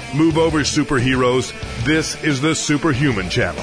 Move over, superheroes. This is the Superhuman Channel.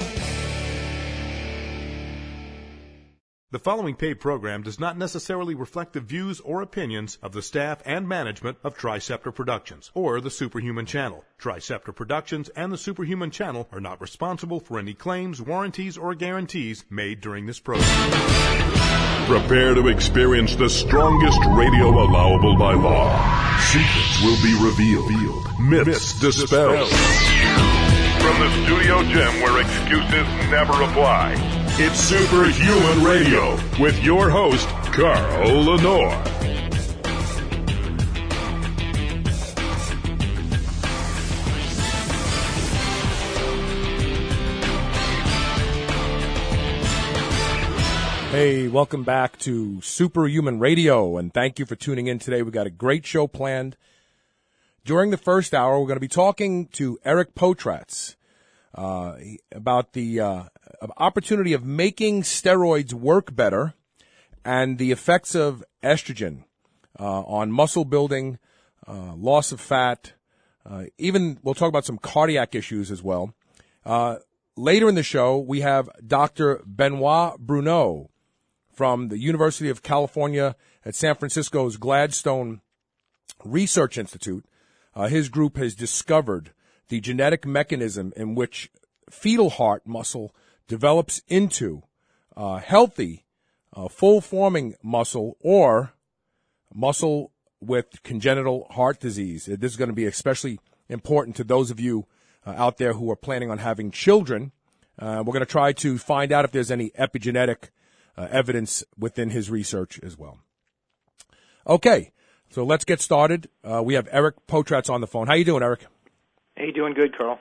The following paid program does not necessarily reflect the views or opinions of the staff and management of Triceptor Productions or the Superhuman Channel. Triceptor Productions and the Superhuman Channel are not responsible for any claims, warranties, or guarantees made during this program. Prepare to experience the strongest radio allowable by law. Secrets will be revealed. Myths dispelled. From the studio gym where excuses never apply. It's Superhuman Radio with your host, Carl Lenore. Hey, welcome back to Superhuman Radio, and thank you for tuning in today. We've got a great show planned. During the first hour, we're going to be talking to Eric Potratz about the opportunity of making steroids work better and the effects of estrogen on muscle building, loss of fat. Even we'll talk about some cardiac issues as well. Later in the show, we have Dr. Benoit Bruneau from the University of California at San Francisco's Gladstone Research Institute. His group has discovered the genetic mechanism in which fetal heart muscle develops into healthy, full-forming muscle or muscle with congenital heart disease. This is going to be especially important to those of you out there who are planning on having children. We're going to try to find out if there's any epigenetic evidence within his research as well. Okay, so let's get started. We have Eric Potratz on the phone. How you doing, Eric? Hey, doing good, Carl.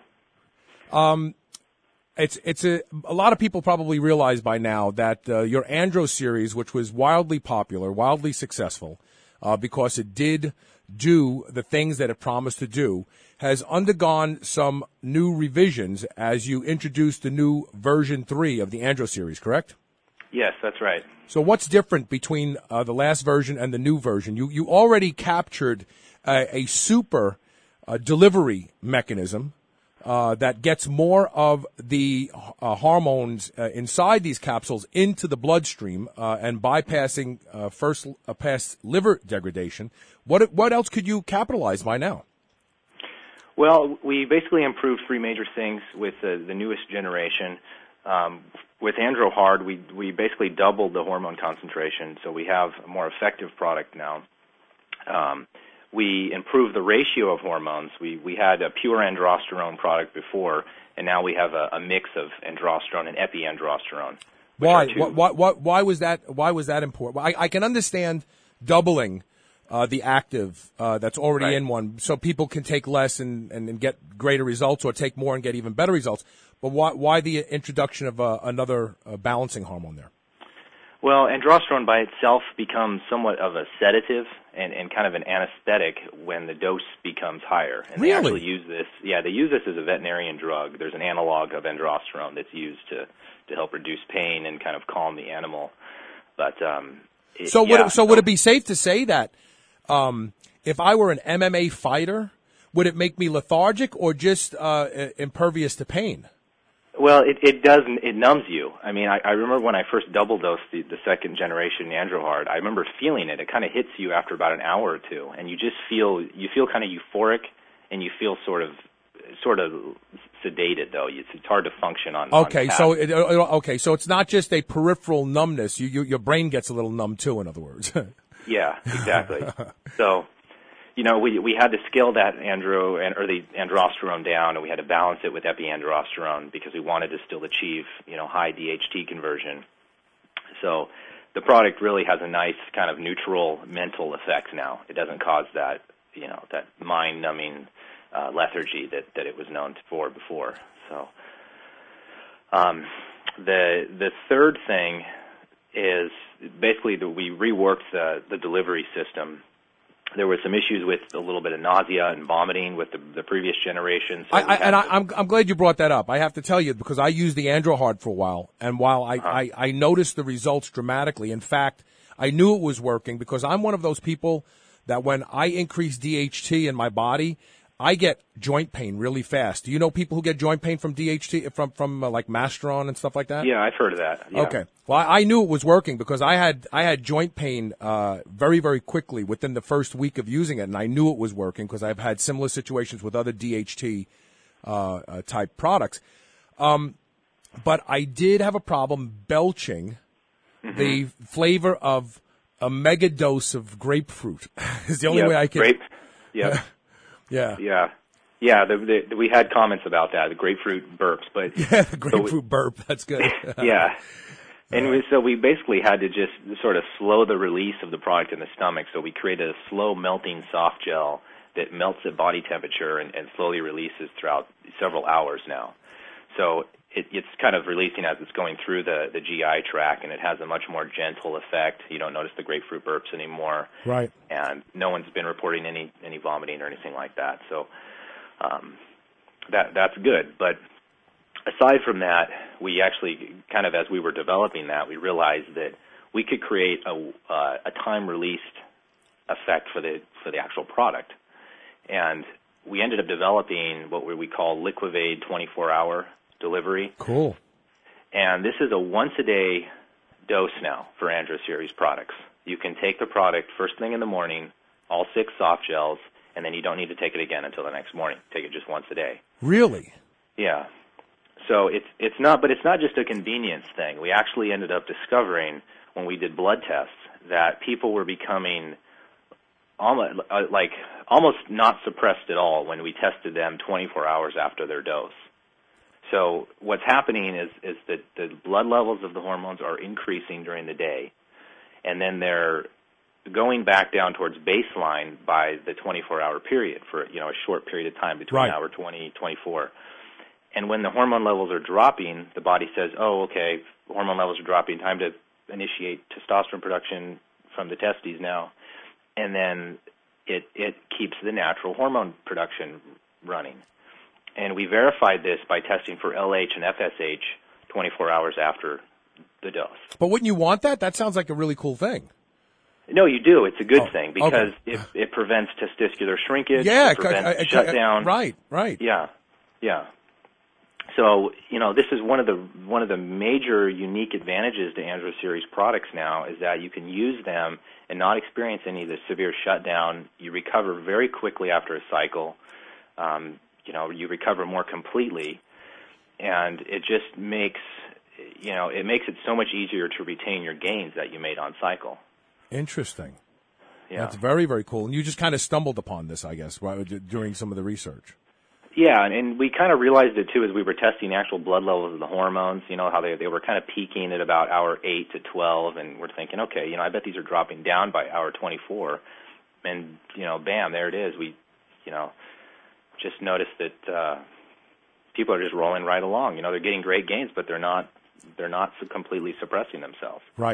It's a lot of people probably realize by now that your Andro series, which was wildly popular, wildly successful, because it did do the things that it promised to do, has undergone some new revisions as you introduced the new version 3 of the Andro series, correct? Yes, that's right. So what's different between the last version and the new version? You already captured a super delivery mechanism that gets more of the hormones inside these capsules into the bloodstream and bypassing past liver degradation. What else could you capitalize by now? Well, we basically improved 3 major things with the newest generation. With Andro Hard, we basically doubled the hormone concentration, so we have a more effective product now. We improved the ratio of hormones. We had a pure androsterone product before, and now we have a mix of androsterone and epiandrosterone. Why? Why was that? Why was that important? I can understand doubling the active that's already in one, so people can take less and get greater results, or take more and get even better results. But why the introduction of another balancing hormone there? Well, androsterone by itself becomes somewhat of a sedative and kind of an anesthetic when the dose becomes higher. And really? They actually use this. Yeah, they use this as a veterinarian drug. There's an analog of androsterone that's used to help reduce pain and kind of calm the animal. But would it be safe to say that if I were an MMA fighter, would it make me lethargic or just impervious to pain? Well, it does. It numbs you. I mean, I remember when I first double dosed the second generation Andro Hard. I remember feeling it. It kind of hits you after about an hour or two, and you just feel kind of euphoric, and you feel sort of sedated though. It's hard to function on. Okay, so it's not just a peripheral numbness. Your brain gets a little numb too. In other words. Yeah, exactly. So. You know, we had to scale that the androsterone down, and we had to balance it with epiandrosterone because we wanted to still achieve, high DHT conversion. So the product really has a nice kind of neutral mental effect now. It doesn't cause that, that mind-numbing lethargy that it was known for before. So the third thing is basically that we reworked the delivery system. There were some issues with a little bit of nausea and vomiting with the previous generation. So I'm glad you brought that up. I have to tell you, because I used the Andro Hard for a while, and while I noticed the results dramatically, in fact, I knew it was working because I'm one of those people that when I increase DHT in my body, I get joint pain really fast. Do you know people who get joint pain from DHT, from like Masteron and stuff like that? Yeah, I've heard of that. Yeah. Okay. Well, I knew it was working because I had joint pain very, very quickly within the first week of using it, and I knew it was working because I've had similar situations with other DHT type products. But I did have a problem belching the flavor of a mega dose of grapefruit. Is the only way I can. Yeah. Yeah. Yeah. We had comments about that, the grapefruit burps, but yeah, the grapefruit burp. That's good. Yeah. And so we basically had to just sort of slow the release of the product in the stomach. So we created a slow melting soft gel that melts at body temperature and slowly releases throughout several hours now. So it's kind of releasing as it's going through the GI tract, and it has a much more gentle effect. You don't notice the grapefruit burps anymore. Right. And no one's been reporting any vomiting or anything like that. So that's good. But aside from that, we actually kind of, as we were developing that, we realized that we could create a time-released effect for the actual product. And we ended up developing what we call Liquivade 24-hour delivery. Cool. And this is a once-a-day dose now for Andro Series products. You can take the product first thing in the morning, all 6 soft gels, and then you don't need to take it again until the next morning. Take it just once a day. Really? Yeah. So it's not just a convenience thing. We actually ended up discovering when we did blood tests that people were becoming almost not suppressed at all when we tested them 24 hours after their dose. So what's happening is that the blood levels of the hormones are increasing during the day, and then they're going back down towards baseline by the 24-hour period for a short period of time between hour 20, 24. And when the hormone levels are dropping, the body says, oh, okay, hormone levels are dropping, time to initiate testosterone production from the testes now. And then it keeps the natural hormone production running. And we verified this by testing for LH and FSH 24 hours after the dose. But wouldn't you want that? That sounds like a really cool thing. No, you do. It's a good thing because it prevents testicular shrinkage. Yeah, it prevents shutdown. Right. Yeah. So this is one of the major unique advantages to Andro Series products now is that you can use them and not experience any of the severe shutdown. You recover very quickly after a cycle. You recover more completely, and it just makes it so much easier to retain your gains that you made on cycle. Interesting. Yeah. That's very, very cool. And you just kind of stumbled upon this, I guess, during some of the research. Yeah, and we kind of realized it, too, as we were testing the actual blood levels of the hormones, how they were kind of peaking at about hour 8 to 12, and we're thinking, okay, I bet these are dropping down by hour 24. And, bam, there it is. We, just noticed that people are just rolling right along. They're getting great gains, but they're not so completely suppressing themselves. Right.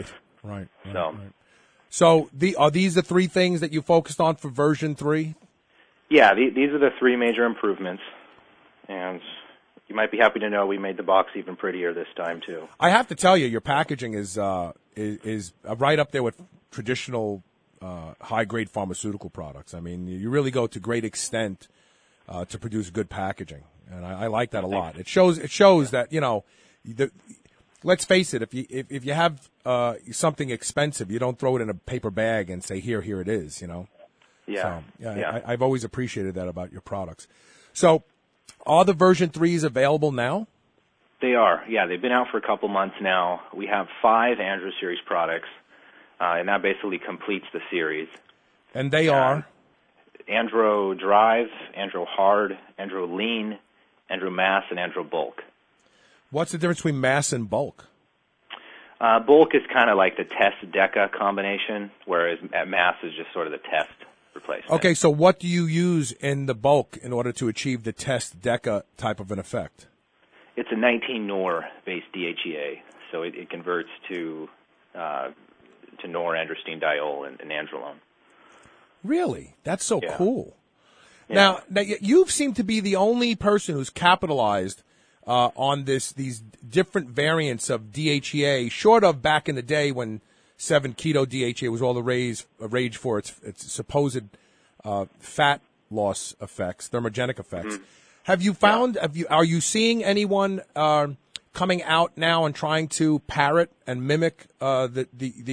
So are these the 3 things that you focused on for version 3? Yeah, these are the 3 major improvements, and you might be happy to know we made the box even prettier this time too. I have to tell you, your packaging is right up there with traditional high-grade pharmaceutical products. I mean, you really go to great extent to produce good packaging, and I like that a lot. It shows that let's face it, if you have something expensive, you don't throw it in a paper bag and say here it is. Yeah. So, I've always appreciated that about your products. So, are the version 3s available now? They are. Yeah, they've been out for a couple months now. We have 5 Andro Series products, and that basically completes the series. And they are? Andro Drive, Andro Hard, Andro Lean, Andro Mass, and Andro Bulk. What's the difference between Mass and Bulk? Bulk is kind of like the Test Deca combination, whereas Mass is just sort of the Test replacement. Okay, so what do you use in the Bulk in order to achieve the Test Deca type of an effect? It's a 19-nor-based DHEA, so it converts to norandrostenediol and nandrolone. Really? That's so cool. Yeah. Now, you seem to be the only person who's capitalized on these different variants of DHEA, short of back in the day when 7-keto DHEA was all the rage for its supposed fat loss effects, thermogenic effects. Have you found? Are you seeing anyone coming out now and trying to parrot and mimic the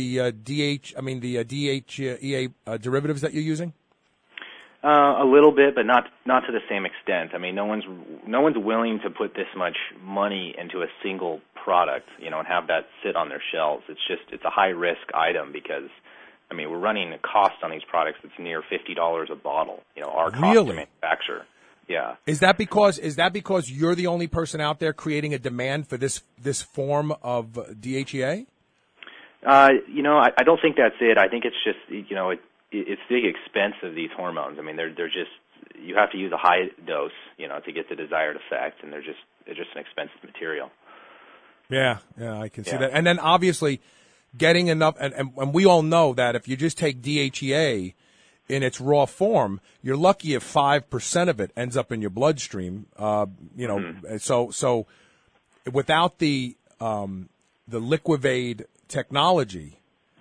DHEA derivatives that you're using? A little bit, but not to the same extent. I mean, no one's willing to put this much money into a single product, and have that sit on their shelves. It's a high risk item because, I mean, we're running a cost on these products that's near $50 a bottle. Our cost to manufacture. Yeah. Is that because you're the only person out there creating a demand for this form of DHEA? I don't think that's it. I think it's just it's the expense of these hormones. I mean, they're just, you have to use a high dose, to get the desired effect, and they're just an expensive material. Yeah, I can see that. And then obviously getting enough, and we all know that if you just take DHEA in its raw form, you're lucky if 5% of it ends up in your bloodstream. So without the Liquivade technology,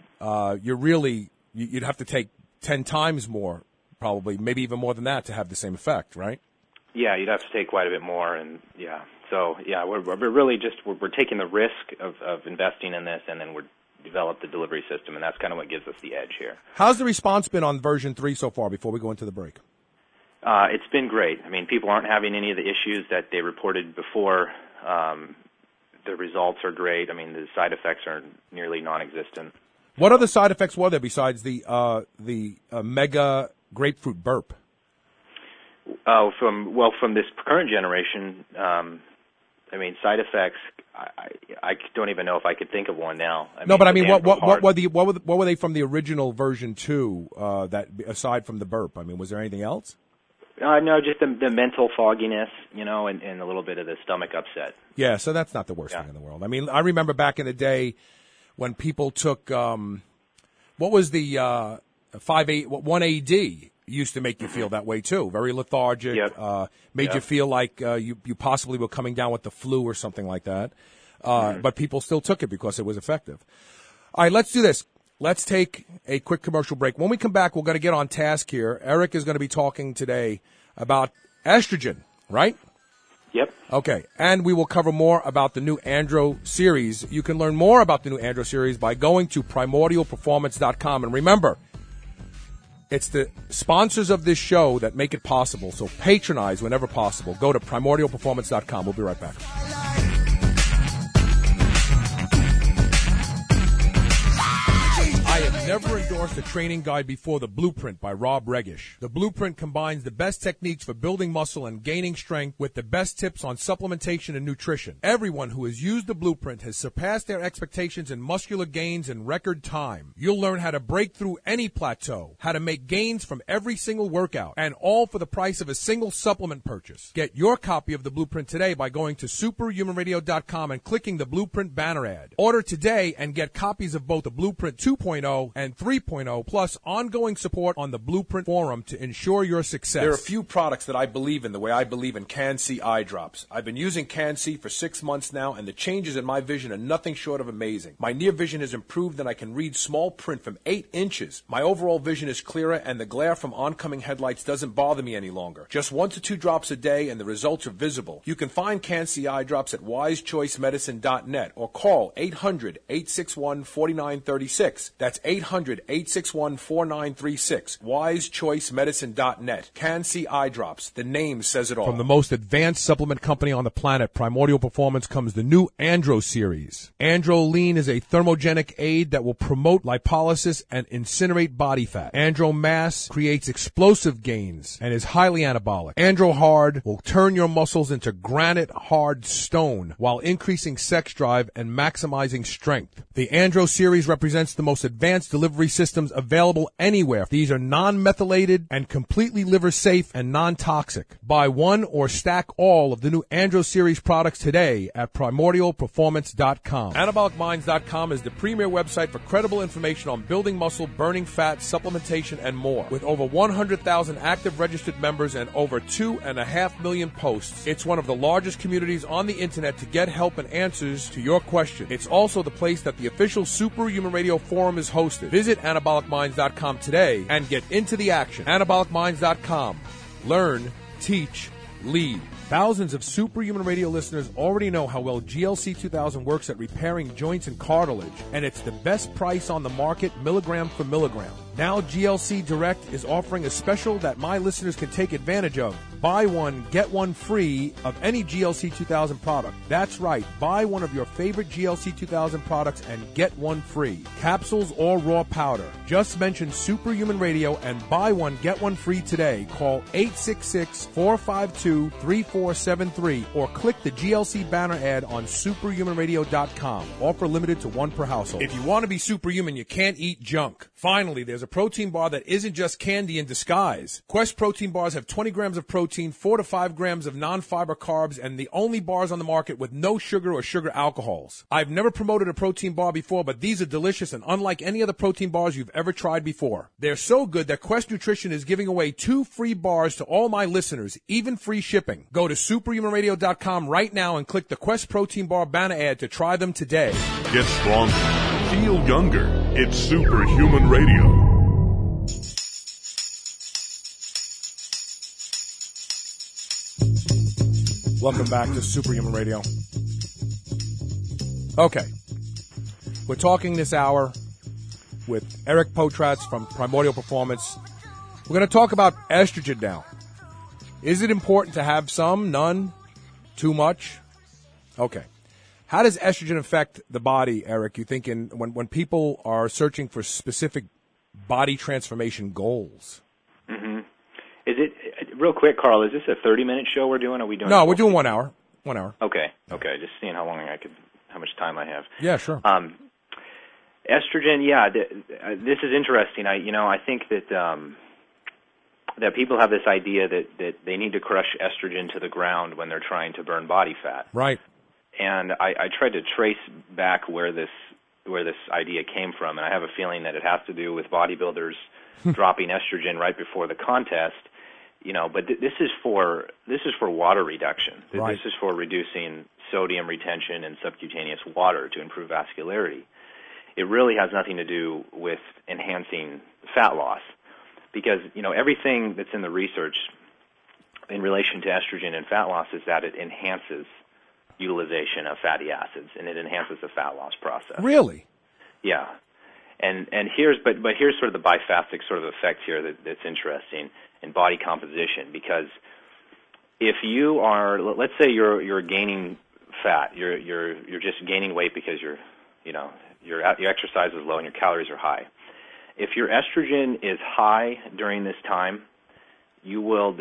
you'd have to take 10 times more, probably, maybe even more than that, to have the same effect, right? Yeah, you'd have to take quite a bit more, and yeah. So yeah, we're really we're taking the risk of investing in this, and then we're develop the delivery system, and that's kind of what gives us the edge here. How's the response been on version 3 so far before we go into the break? It's been great. I mean, people aren't having any of the issues that they reported before. The results are great. I mean, the side effects are nearly non-existent. What other side effects were there besides the mega grapefruit burp? From this current generation, I mean, side effects, I don't even know if I could think of one now. What were they from the original version 2, that aside from the burp? I mean, was there anything else? No, just the mental fogginess, and a little bit of the stomach upset. Yeah, so that's not the worst thing in the world. I mean, I remember back in the day when people took, what was the 1AD used to make you feel that way too. Very lethargic, made you feel like you possibly were coming down with the flu or something like that. But people still took it because it was effective. All right, let's do this. Let's take a quick commercial break. When we come back, we're going to get on task here. Eric is going to be talking today about estrogen, right? Yep. Okay, and we will cover more about the new Andro series. You can learn more about the new Andro series by going to primordialperformance.com. And remember, it's the sponsors of this show that make it possible, so patronize whenever possible. Go to primordialperformance.com. We'll be right back. I have never endorsed a training guide before The Blueprint by Rob Regish. The Blueprint combines the best techniques for building muscle and gaining strength with the best tips on supplementation and nutrition. Everyone who has used The Blueprint has surpassed their expectations in muscular gains in record time. You'll learn how to break through any plateau, how to make gains from every single workout, and all for the price of a single supplement purchase. Get your copy of The Blueprint today by going to superhumanradio.com and clicking the Blueprint banner ad. Order today and get copies of both The Blueprint 2.0 and 3.0, plus ongoing support on the Blueprint Forum to ensure your success. There are a few products that I believe in the way I believe in Can-C eye drops. I've been using Can-C for 6 months now, and the changes in my vision are nothing short of amazing. My near vision has improved, and I can read small print from 8 inches. My overall vision is clearer, and the glare from oncoming headlights doesn't bother me any longer. Just 1 to 2 drops a day, and the results are visible. You can find Can-C eye drops at wisechoicemedicine.net or call 800-861-4936. That's 800-861-4936. wisechoicemedicine.net. Can-C eye drops. The name says it all. From the most advanced supplement company on the planet, Primordial Performance, comes the new Andro series. Andro Lean is a thermogenic aid that will promote lipolysis and incinerate body fat. Andro Mass creates explosive gains and is highly anabolic. Andro Hard will turn your muscles into granite hard stone while increasing sex drive and maximizing strength. The Andro series represents the most advanced delivery systems available anywhere. These are non-methylated and completely liver safe and non-toxic. Buy one or stack all of the new Andro series products today at primordialperformance.com. AnabolicMinds.com is the premier website for credible information on building muscle, burning fat, supplementation, and more. With over 100,000 active registered members and over 2.5 million posts, it's one of the largest communities on the internet to get help and answers to your questions. It's also the place that the official Superhuman Radio Forum is hosted. Visit AnabolicMinds.com today and get into the action. AnabolicMinds.com. Learn, teach, lead. Thousands of Superhuman Radio listeners already know how well GLC 2000 works at repairing joints and cartilage, and it's the best price on the market, milligram for milligram. Now GLC Direct is offering a special that my listeners can take advantage of. Buy one, get one free of any GLC 2000 product. That's right. Buy one of your favorite GLC 2000 products and get one free. Capsules or raw powder. Just mention Superhuman Radio and buy one, get one free today. Call 866-452-3473 or click the GLC banner ad on superhumanradio.com. Offer limited to one per household. If you want to be superhuman, you can't eat junk. Finally, there's a protein bar that isn't just candy in disguise. Quest protein bars have 20 grams of protein, 4 to 5 grams of non-fiber carbs, and the only bars on the market with no sugar or sugar alcohols. I've never promoted a protein bar before, but these are delicious and unlike any other protein bars you've ever tried before. They're so good that Quest Nutrition is giving away 2 free bars to all my listeners, even free shipping. Go to superhumanradio.com right now and click the Quest Protein Bar banner ad to try them today. Get stronger. Feel younger. It's Superhuman Radio. Welcome back to Superhuman Radio. Okay. We're talking this hour with Eric Potratz from Primordial Performance. We're going to talk about estrogen now. Is it important to have some? None? Too much? Okay. How does estrogen affect the body, Eric? You think when people are searching for specific body transformation goals? Mm-hmm. Is it real quick, Carl? Is this a 30-minute show we're doing? Or are we doing? No, we're doing 1 hour. 1 hour. Okay. Just seeing how much time I have. Yeah, sure. Estrogen. Yeah, this is interesting. I think that people have this idea that they need to crush estrogen to the ground when they're trying to burn body fat. Right. And I tried to trace back where this idea came from, and I have a feeling that it has to do with bodybuilders dropping estrogen right before the contest. But this is for water reduction. Right. This is for reducing sodium retention in subcutaneous water to improve vascularity. It really has nothing to do with enhancing fat loss, because everything that's in the research in relation to estrogen and fat loss is that it enhances utilization of fatty acids and it enhances the fat loss process. Really? Yeah. And here's sort of the biphasic sort of effect here that's interesting in body composition, because if you are, let's say you're gaining fat, you're just gaining weight because your exercise is low and your calories are high. If your estrogen is high during this time, you will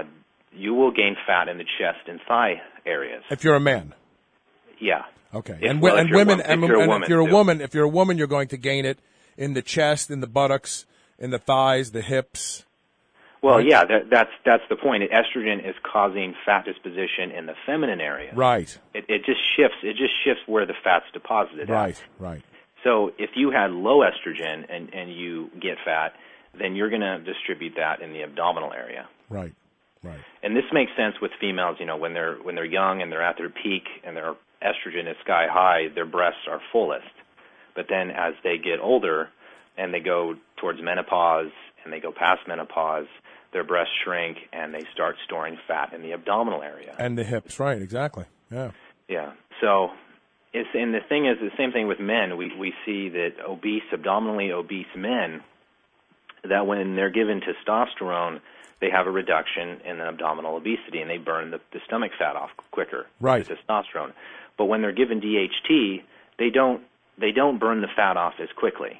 gain fat in the chest and thigh areas. If you're a man. Yeah. Okay. If you're a woman, you're going to gain it in the chest, in the buttocks, in the thighs, the hips. Well, right? Yeah, that's the point. Estrogen is causing fat disposition in the feminine area. Right. It just shifts. It just shifts where the fat's deposited. Right. At. Right. So if you had low estrogen and you get fat, then you're going to distribute that in the abdominal area. Right. Right. And this makes sense with females. When they're young and they're at their peak and their estrogen is sky high, their breasts are fullest. But then as they get older and they go towards menopause and they go past menopause, their breasts shrink and they start storing fat in the abdominal area. And the hips, right, exactly. Yeah. Yeah. So and the thing is, the same thing with men. We see that abdominally obese men, that when they're given testosterone, they have a reduction in abdominal obesity and they burn the stomach fat off quicker. Right. With testosterone. But when they're given DHT, they don't burn the fat off as quickly.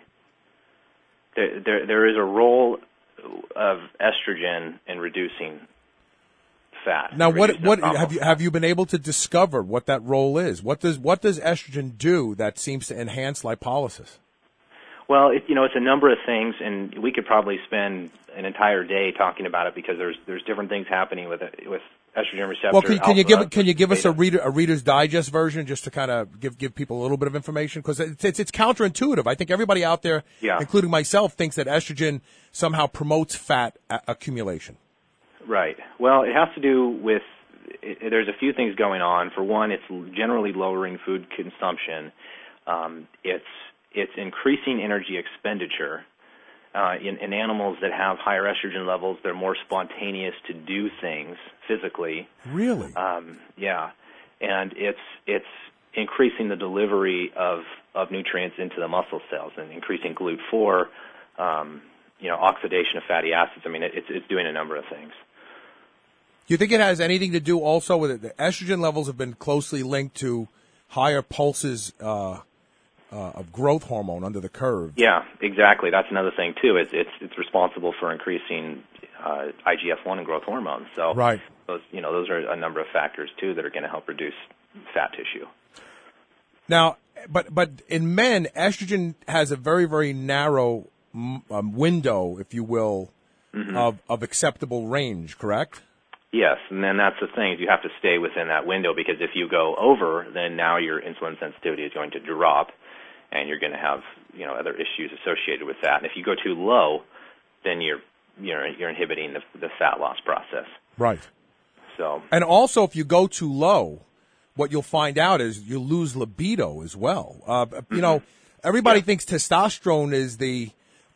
There is a role of estrogen in reducing fat. Now, what have you been able to discover what that role is? What does estrogen do that seems to enhance lipolysis? Well, it's a number of things, and we could probably spend an entire day talking about it because there's different things happening with estrogen receptor. Well, can you give us a Reader's Digest version just to kind of give people a little bit of information, because it's counterintuitive. I think everybody out there, including myself, thinks that estrogen somehow promotes fat accumulation. Right. Well, it has to do with there's a few things going on. For one, it's generally lowering food consumption. It's increasing energy expenditure, In animals that have higher estrogen levels, they're more spontaneous to do things physically. Really? Yeah, and it's increasing the delivery of nutrients into the muscle cells and increasing GLUT4, oxidation of fatty acids. I mean, it's doing a number of things. Do you think it has anything to do also with it? The estrogen levels have been closely linked to higher pulses of growth hormone under the curve. Yeah, exactly. That's another thing too. It's responsible for increasing IGF-1 and growth hormones. So right. Those are a number of factors too that are going to help reduce fat tissue. Now, but in men, estrogen has a very, very narrow window, if you will, of acceptable range. Correct? Yes, and then that's the thing, is you have to stay within that window, because if you go over, then now your insulin sensitivity is going to drop, and you're going to have other issues associated with that. And if you go too low, then you're inhibiting the fat loss process. Right. So. And also, if you go too low, what you'll find out is you lose libido as well. Everybody thinks testosterone is the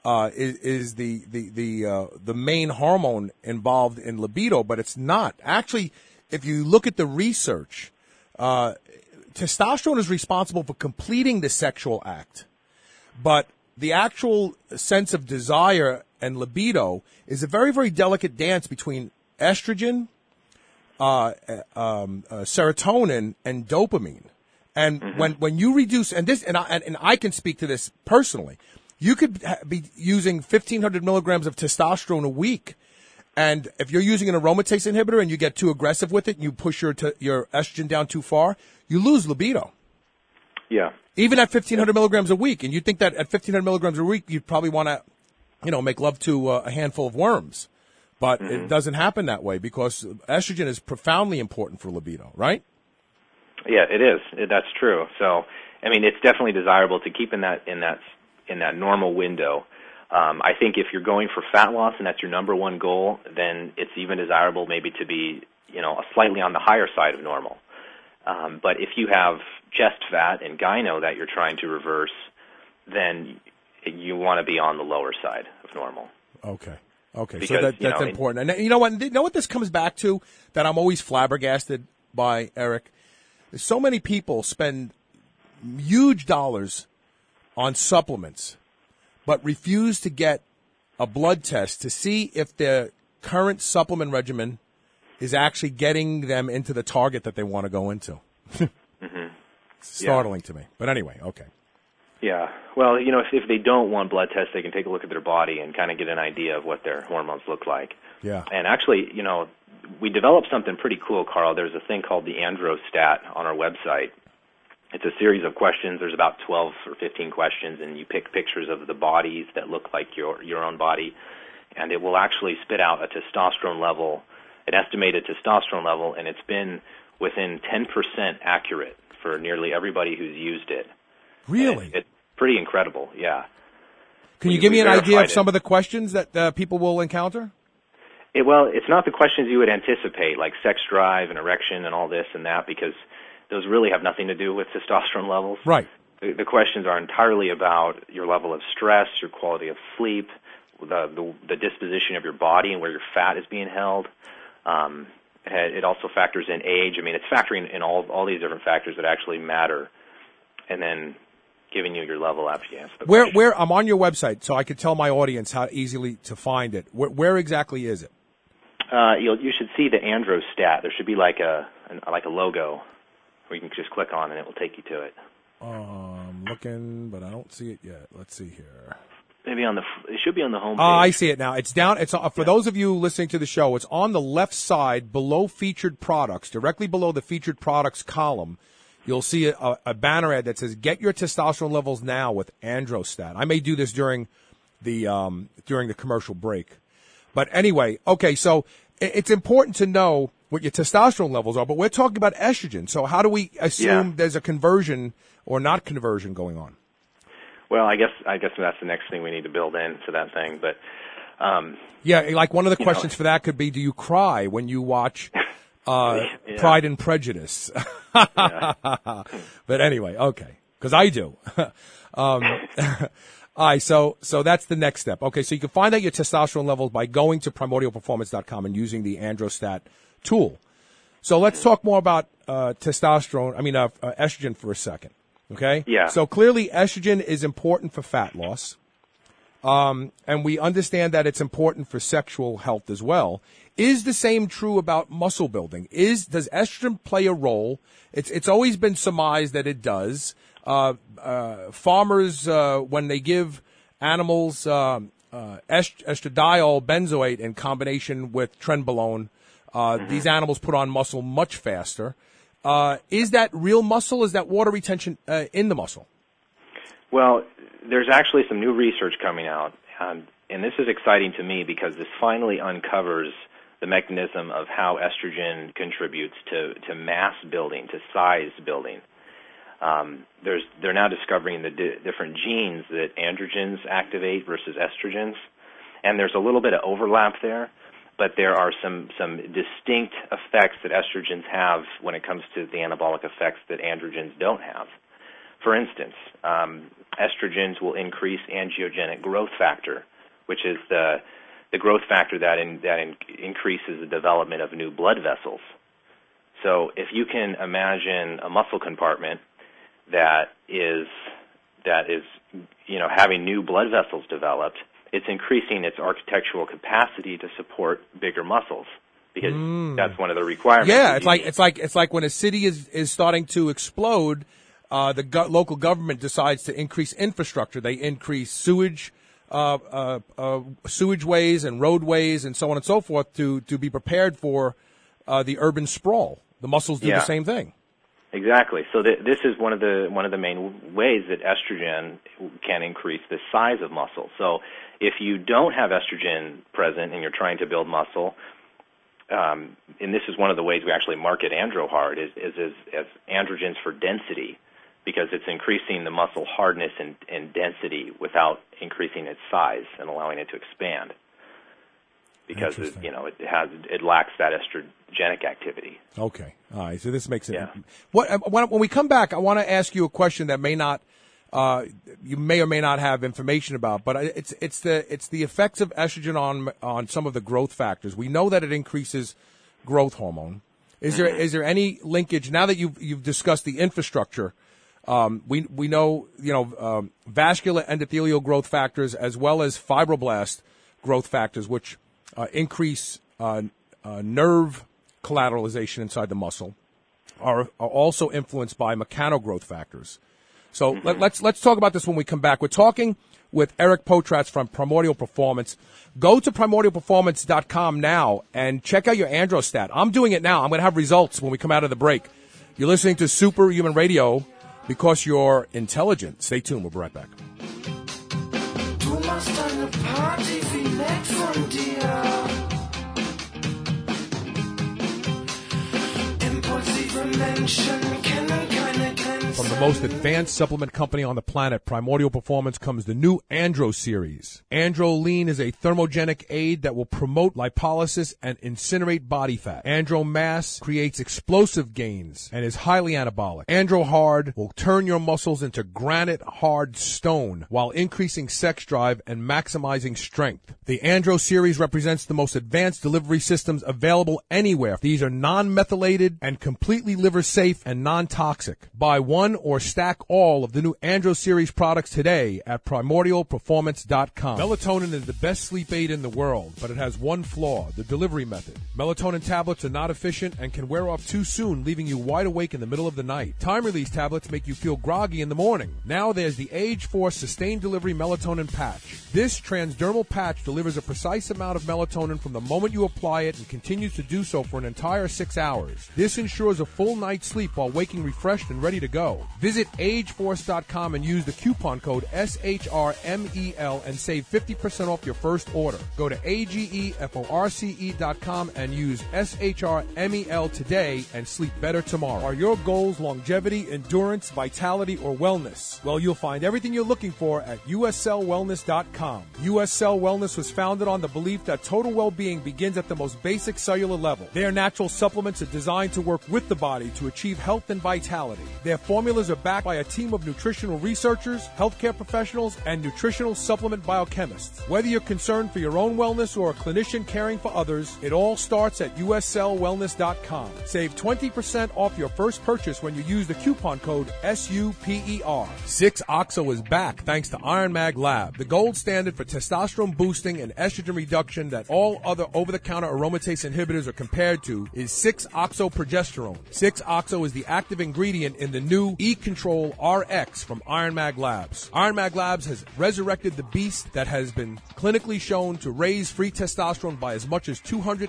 main hormone involved in libido, but it's not. Actually, if you look at the research, testosterone is responsible for completing the sexual act, but the actual sense of desire and libido is a very, very delicate dance between estrogen, serotonin, and dopamine. And when you reduce, and I can speak to this personally, you could be using 1,500 milligrams of testosterone a week, and if you're using an aromatase inhibitor and you get too aggressive with it and you push your estrogen down too far, you lose libido. Yeah. Even at 1,500 milligrams a week, and you'd think that at 1,500 milligrams a week you'd probably want to, make love to a handful of worms, but it doesn't happen that way because estrogen is profoundly important for libido, right? Yeah, it is. That's true. So, I mean, it's definitely desirable to keep in that normal window. I think if you're going for fat loss and that's your number one goal, then it's even desirable maybe to be, slightly on the higher side of normal. But if you have chest fat and gyno that you're trying to reverse, then you want to be on the lower side of normal. Okay. Because, so that's important. And you know what this comes back to that I'm always flabbergasted by, Eric? So many people spend huge dollars on supplements, but refuse to get a blood test to see if their current supplement regimen is actually getting them into the target that they want to go into. Startling to me. But anyway, okay. Yeah. Well, if they don't want blood tests, they can take a look at their body and kind of get an idea of what their hormones look like. Yeah. And actually, we developed something pretty cool, Carl. There's a thing called the Androstat on our website. It's a series of questions. There's about 12 or 15 questions, and you pick pictures of the bodies that look like your own body, and it will actually spit out a testosterone level, an estimated testosterone level, and it's been within 10% accurate for nearly everybody who's used it. Really? It's pretty incredible, yeah. Can you give me an idea of some of the questions that people will encounter? It's not the questions you would anticipate, like sex drive and erection and all this and that, because those really have nothing to do with testosterone levels. Right. The questions are entirely about your level of stress, your quality of sleep, the disposition of your body and where your fat is being held. It also factors in age. I mean, it's factoring in all these different factors that actually matter, and then giving you your level after you answer the question. Where I'm on your website, so I could tell my audience how easily to find it. Where exactly is it? You should see the Androstat. There should be like a logo where you can just click on and it will take you to it. I'm looking, but I don't see it yet. Let's see here. Maybe it should be on the home page. I see it now. It's down. It's for those of you listening to the show. It's on the left side below featured products, directly below the featured products column. You'll see a banner ad that says "Get your testosterone levels now with Androstat." I may do this during the commercial break, but anyway, okay. So it's important to know what your testosterone levels are, but we're talking about estrogen. So how do we assume there's a conversion or not conversion going on? Well, I guess that's the next thing we need to build into that thing. But like one of the questions for that could be: do you cry when you watch Pride and Prejudice? But anyway, okay, because I do. All right, so that's the next step. Okay, so you can find out your testosterone levels by going to primordialperformance.com and using the Androstat tool. So let's talk more about estrogen for a second. Okay? Yeah. So clearly estrogen is important for fat loss. And we understand that it's important for sexual health as well. Is the same true about muscle building? Does estrogen play a role? It's always been surmised that it does. Farmers, when they give animals estradiol benzoate in combination with trenbolone, these animals put on muscle much faster. Is that real muscle? Is that water retention in the muscle? Well, there's actually some new research coming out, and this is exciting to me because this finally uncovers the mechanism of how estrogen contributes to mass building, to size building. They're now discovering the different genes that androgens activate versus estrogens, and there's a little bit of overlap there, but there are some distinct effects that estrogens have when it comes to the anabolic effects that androgens don't have. For instance, estrogens will increase angiogenic growth factor, which is the growth factor that increases the development of new blood vessels. So if you can imagine a muscle compartment that is having new blood vessels developed, it's increasing its architectural capacity to support bigger muscles, because that's one of the requirements. Yeah, it's like when a city is starting to explode, local government decides to increase infrastructure. They increase sewage ways and roadways and so on and so forth to be prepared for the urban sprawl. The muscles do the same thing. Exactly. So this is one of the main ways that estrogen can increase the size of muscle. So if you don't have estrogen present and you're trying to build muscle, and this is one of the ways we actually market AndroHard is as androgens for density, because it's increasing the muscle hardness and density without increasing its size and allowing it to expand. Because it lacks that estrogenic activity. Okay, all right. So this makes it. Yeah. When we come back, I want to ask you a question that you may or may not have information about, but it's the effects of estrogen on some of the growth factors. We know that it increases growth hormone. Is there any linkage now that you've discussed the infrastructure? We know vascular endothelial growth factors as well as fibroblast growth factors, which increase nerve collateralization inside the muscle, are also influenced by mechanogrowth factors. So let's talk about this when we come back. We're talking with Eric Potratz from Primordial Performance. Go to primordialperformance.com now and check out your Androstat. I'm doing it now. I'm going to have results when we come out of the break. You're listening to Superhuman Radio because you're intelligent. Stay tuned. We'll be right back. Du machst eine Party wie nett von dir. Impulsive Menschen kennen keine Grenzen. From the most advanced supplement company on the planet, Primordial Performance, comes the new Andro series. Andro Lean is a thermogenic aid that will promote lipolysis and incinerate body fat. Andro Mass creates explosive gains and is highly anabolic. Andro Hard will turn your muscles into granite hard stone while increasing sex drive and maximizing strength. The Andro series represents the most advanced delivery systems available anywhere. These are non-methylated and completely liver safe and non-toxic. Buy one or stack all of the new Andro series products today at primordialperformance.com. Melatonin is the best sleep aid in the world, but it has one flaw, the delivery method. Melatonin tablets are not efficient and can wear off too soon, leaving you wide awake in the middle of the night. Time-release tablets make you feel groggy in the morning. Now there's the Age Force Sustained Delivery Melatonin Patch. This transdermal patch delivers a precise amount of melatonin from the moment you apply it and continues to do so for an entire 6 hours. This ensures a full night's sleep while waking refreshed and ready to go. Visit ageforce.com and use the coupon code SHRMEL and save 50% off your first order. Go to ageforce.com and use SHRMEL today and sleep better tomorrow. Are your goals longevity, endurance, vitality, or wellness? Well, you'll find everything you're looking for at USCellWellness.com. US Cell Wellness was founded on the belief that total well-being begins at the most basic cellular level. Their natural supplements are designed to work with the body to achieve health and vitality. Their formulas formulas are backed by a team of nutritional researchers, healthcare professionals, and nutritional supplement biochemists. Whether you're concerned for your own wellness or a clinician caring for others, it all starts at uscellwellness.com. Save 20% off your first purchase when you use the coupon code SUPER. 6-OXO is back thanks to Iron Mag Lab, the gold standard for testosterone boosting and estrogen reduction that all other over-the-counter aromatase inhibitors are compared to is 6-OXO progesterone. 6-OXO is the active ingredient in the new E-Control RX from Iron Mag Labs. Iron Mag Labs has resurrected the beast that has been clinically shown to raise free testosterone by as much as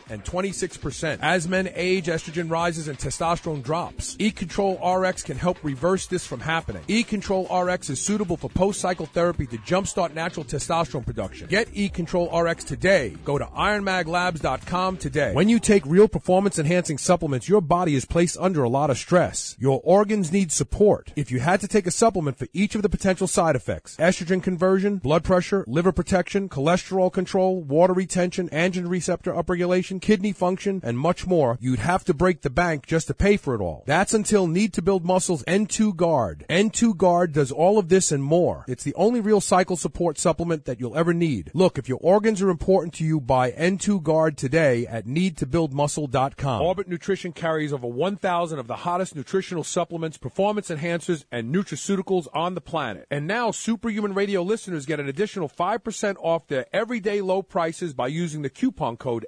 226%. As men age, estrogen rises and testosterone drops. E-Control RX can help reverse this from happening. E-Control RX is suitable for post-cycle therapy to jumpstart natural testosterone production. Get E-Control RX today. Go to ironmaglabs.com today. When you take real performance-enhancing supplements, your body is placed under a lot of stress. Your organs need support. If you had to take a supplement for each of the potential side effects, estrogen conversion, blood pressure, liver protection, cholesterol control, water retention, androgen receptor upregulation, kidney function, and much more, you'd have to break the bank just to pay for it all. That's until Need to Build Muscle's N2 Guard. N2 Guard does all of this and more. It's the only real cycle support supplement that you'll ever need. Look, if your organs are important to you, buy N2 Guard today at needtobuildmuscle.com. Orbit Nutrition carries over 1,000 of the hottest nutritional supplements, performance enhancers, and nutraceuticals on the planet. And now Superhuman Radio listeners get an additional 5% off their everyday low prices by using the coupon code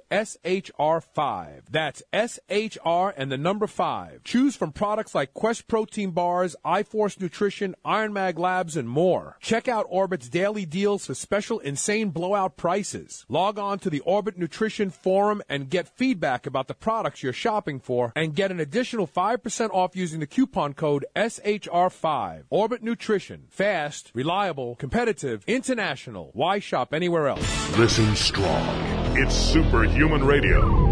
SHR5. That's SHR and the number 5. Choose from products like Quest Protein Bars, iForce Nutrition, Iron Mag Labs, and more. Check out Orbit's daily deals for special insane blowout prices. Log on to the Orbit Nutrition Forum and get feedback about the products you're shopping for and get an additional 5% off using the coupon code SHR5. Orbit Nutrition. Fast, reliable, competitive, international. Why shop anywhere else? Listen strong. It's Superhuman Radio.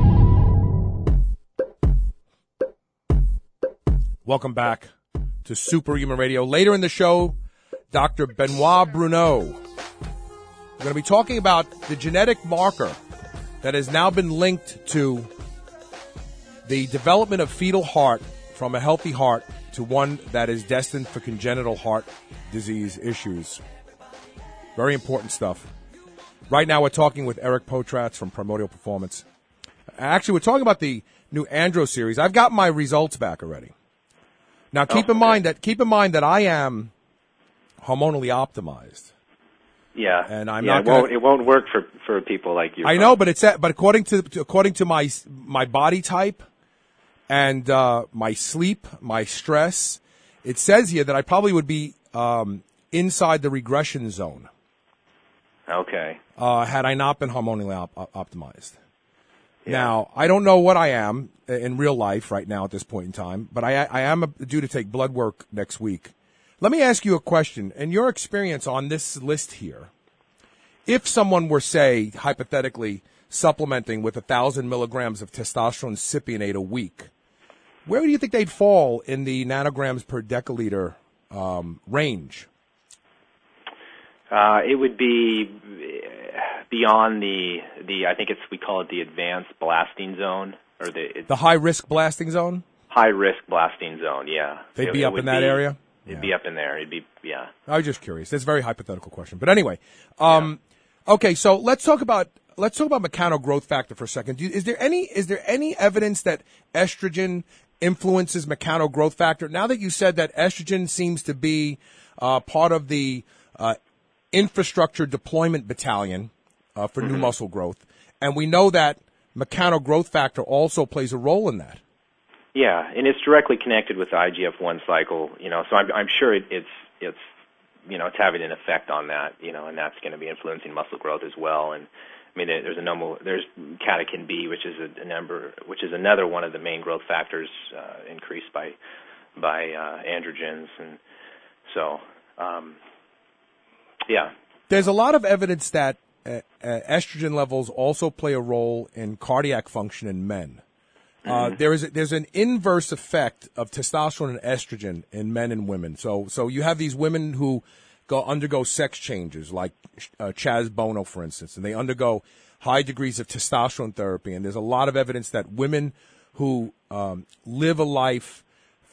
Welcome back to Superhuman Radio. Later in the show, Dr. Benoit Bruneau. We're going to be talking about the genetic marker that has now been linked to the development of fetal heart from a healthy heart to one that is destined for congenital heart disease issues. Very important stuff. Right now we're talking with Eric Potratz from Primordial Performance. Actually, we're talking about the new Andro series. I've got my results back already. Now keep in mind that I am hormonally optimized. Yeah, and I'm not. It won't work for people like you. I know, but according to my body type and my sleep, my stress, it says here that I probably would be inside the regression zone. Okay. Had I not been hormonally optimized. Yeah. Now, I don't know what I am in real life right now at this point in time, but I am due to take blood work next week. Let me ask you a question. In your experience on this list here, if someone were, say, hypothetically, supplementing with 1,000 milligrams of testosterone cypionate a week, where do you think they'd fall in the nanograms per deciliter range? It would be beyond the I think we call it the advanced blasting zone, or the high risk blasting zone. High risk blasting zone, yeah. They'd be up in that area. It'd be up in there. It'd be, yeah. I was just curious. That's a very hypothetical question, but anyway. Okay, so let's talk about mechano growth factor for a second. Is there any evidence that estrogen influences mechano growth factor? Now that you said that estrogen seems to be part of the infrastructure deployment battalion for new muscle growth, and we know that mechano growth factor also plays a role in that. Yeah, and it's directly connected with the IGF-1 cycle, so I'm sure it's having an effect on that, and that's going to be influencing muscle growth as well. And I mean, there's catechin B, which is another one of the main growth factors increased by androgens, and so yeah. There's a lot of evidence that estrogen levels also play a role in cardiac function in men. There's an inverse effect of testosterone and estrogen in men and women. So you have these women who undergo sex changes, like Chaz Bono, for instance, and they undergo high degrees of testosterone therapy. And there's a lot of evidence that women who live a life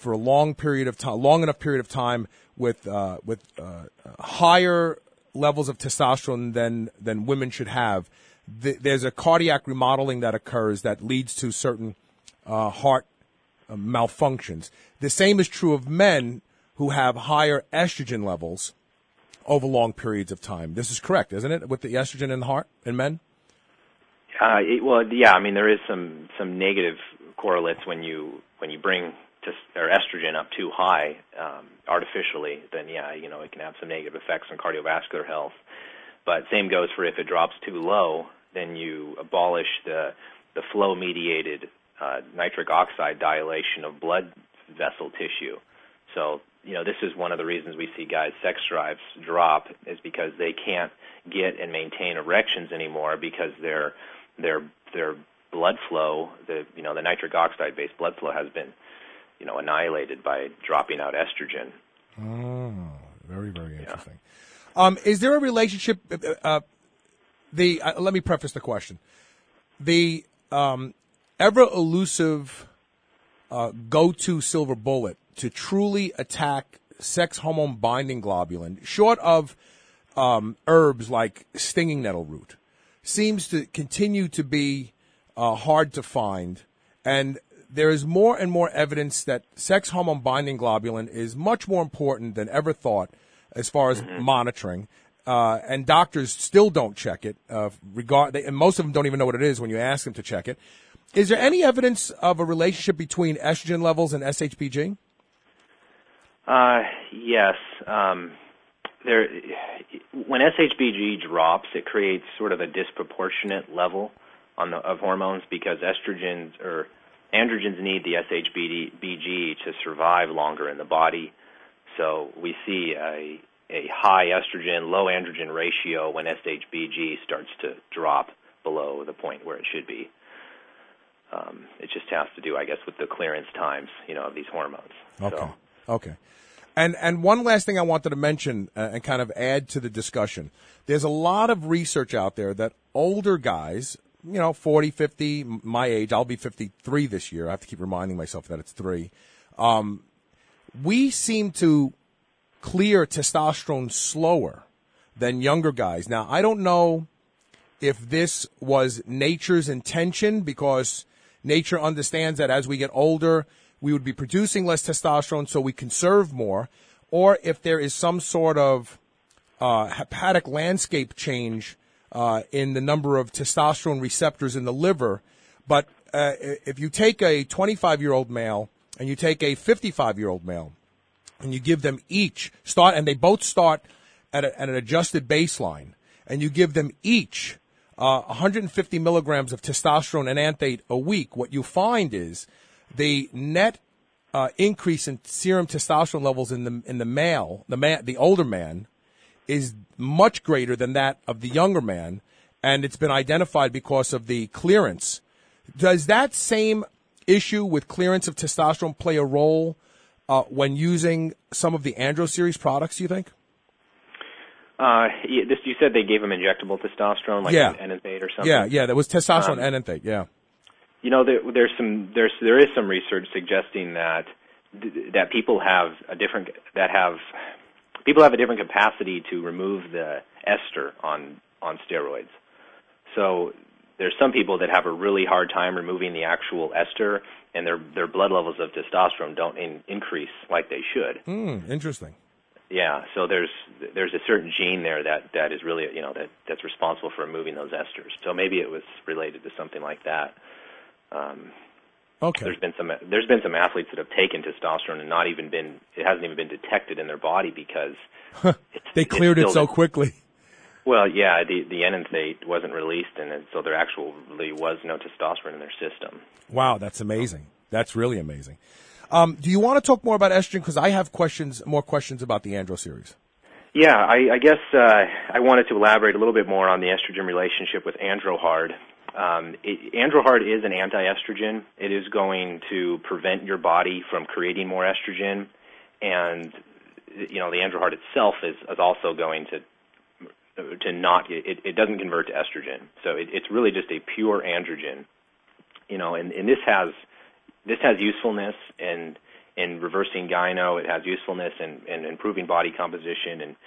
for a long enough period of time with higher levels of testosterone than women should have, there's a cardiac remodeling that occurs that leads to certain heart malfunctions. The same is true of men who have higher estrogen levels over long periods of time. This is correct, isn't it, with the estrogen in the heart in men? Yeah. I mean, there is some negative correlates when you bring estrogen up too high artificially. Then it can have some negative effects on cardiovascular health. But same goes for if it drops too low, then you abolish the flow-mediated nitric oxide dilation of blood vessel tissue. So this is one of the reasons we see guys' sex drives drop, is because they can't get and maintain erections anymore because their blood flow, the nitric oxide based blood flow, has been annihilated by dropping out estrogen. Oh, very, very interesting. Is there a relationship? Let me preface the question. The ever elusive go-to silver bullet to truly attack sex hormone binding globulin, short of herbs like stinging nettle root, seems to continue to be hard to find, and there is more and more evidence that sex hormone binding globulin is much more important than ever thought as far as monitoring, and doctors still don't check it. And most of them don't even know what it is when you ask them to check it. Is there any evidence of a relationship between estrogen levels and SHBG? Yes. When SHBG drops, it creates sort of a disproportionate level of hormones, because androgens need the SHBG to survive longer in the body. So we see a high estrogen, low androgen ratio when SHBG starts to drop below the point where it should be. It just has to do, I guess, with the clearance times, of these hormones. Okay. And one last thing I wanted to mention and kind of add to the discussion. There's a lot of research out there that older guys, 40, 50, my age, I'll be 53 this year. I have to keep reminding myself that it's 3. We seem to clear testosterone slower than younger guys. Now, I don't know if this was nature's intention, because nature understands that as we get older, we would be producing less testosterone, so we conserve more, or if there is some sort of hepatic landscape change in the number of testosterone receptors in the liver. But if you take a 25-year-old male and you take a 55-year-old male and you give them each and they both start at an adjusted baseline, and you give them each 150 milligrams of testosterone enanthate a week, what you find is the net increase in serum testosterone levels in the older man, is much greater than that of the younger man, and it's been identified because of the clearance. Does that same issue with clearance of testosterone play a role when using some of the Andro series products, do you think? You said they gave him injectable testosterone, like enanthate or something? Yeah, there was testosterone enanthate, yeah. There is some research suggesting that people have a different capacity to remove the ester on steroids. So there's some people that have a really hard time removing the actual ester, and their blood levels of testosterone don't increase like they should. Interesting. Yeah, so there's a certain gene there that is really that's responsible for removing those esters. So maybe it was related to something like that. Okay. There's been some athletes that have taken testosterone and it hasn't even been detected in their body because they cleared it so quickly. Well, yeah, the enanthate wasn't released, and so there actually was no testosterone in their system. Wow, that's amazing. That's really amazing. Do you want to talk more about estrogen? Because I have more questions about the Andro series. Yeah, I guess I wanted to elaborate a little bit more on the estrogen relationship with AndroHard. AndroHard is an anti-estrogen. It is going to prevent your body from creating more estrogen, and the AndroHard itself is also going to not. It doesn't convert to estrogen, so it's really just a pure androgen. And this has usefulness, and in reversing gyno. It has usefulness in improving body composition, and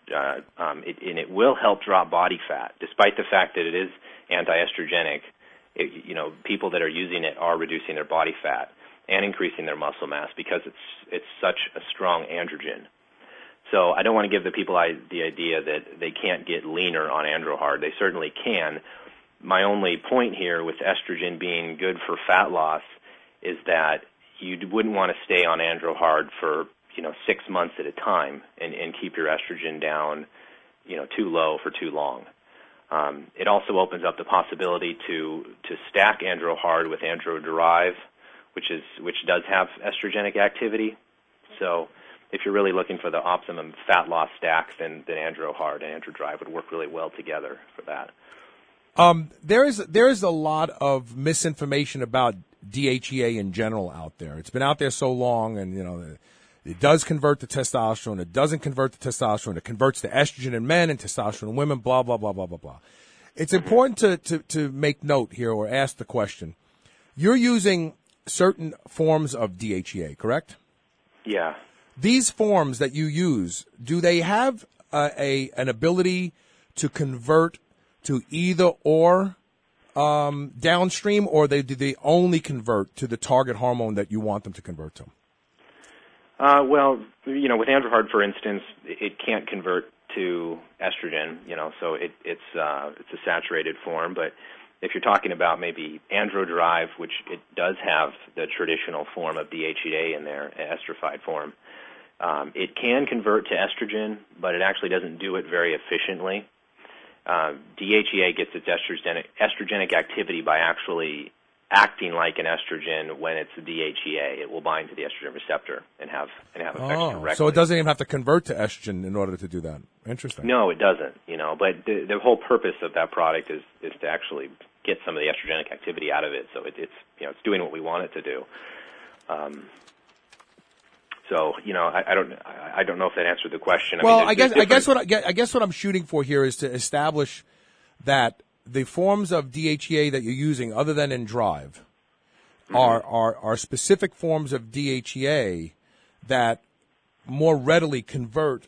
it will help drop body fat, despite the fact that it is anti-estrogenic. People that are using it are reducing their body fat and increasing their muscle mass because it's such a strong androgen. So I don't want to give the people the idea that they can't get leaner on AndroHard. They certainly can. My only point here with estrogen being good for fat loss is that you wouldn't want to stay on AndroHard for 6 months at a time and keep your estrogen down too low for too long. It also opens up the possibility to stack AndroHard with AndroDrive, which does have estrogenic activity. So if you're really looking for the optimum fat loss stack, then AndroHard and AndroDrive would work really well together for that. There is a lot of misinformation about DHEA in general out there. It's been out there so long, and it does convert to testosterone. It doesn't convert to testosterone. It converts to estrogen in men and testosterone in women. Blah blah blah blah blah blah. It's important to make note here or ask the question. You're using certain forms of DHEA, correct? Yeah. These forms that you use, do they have an ability to convert to either or downstream, or do they only convert to the target hormone that you want them to convert to? Well, with AndroHard, for instance, it can't convert to estrogen, so it's a saturated form. But if you're talking about maybe AndroDrive, which it does have the traditional form of DHEA in there, esterified form, it can convert to estrogen, but it actually doesn't do it very efficiently. DHEA gets its estrogenic activity by actually acting like an estrogen when it's a DHEA. It will bind to the estrogen receptor and have effects directly. So it doesn't even have to convert to estrogen in order to do that. Interesting. No, it doesn't. But the whole purpose of that product is to actually get some of the estrogenic activity out of it. So it's doing what we want it to do. So I don't know if that answered the question. Well, I guess what I'm shooting for here is to establish that the forms of DHEA that you're using, other than in Drive, are specific forms of DHEA that more readily convert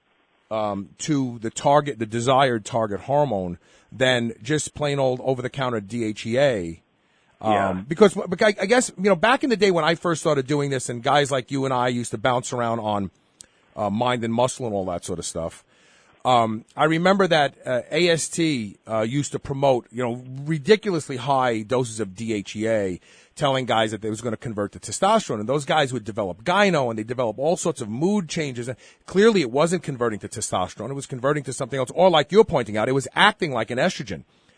to the desired target hormone than just plain old over-the-counter DHEA. Because I guess, back in the day when I first started doing this, and guys like you and I used to bounce around on Mind and Muscle and all that sort of stuff, I remember that AST used to promote, ridiculously high doses of DHEA, telling guys that they was going to convert to testosterone. And those guys would develop gyno, and they develop all sorts of mood changes. And clearly it wasn't converting to testosterone. It was converting to something else. Or like you're pointing out, it was acting like an estrogen.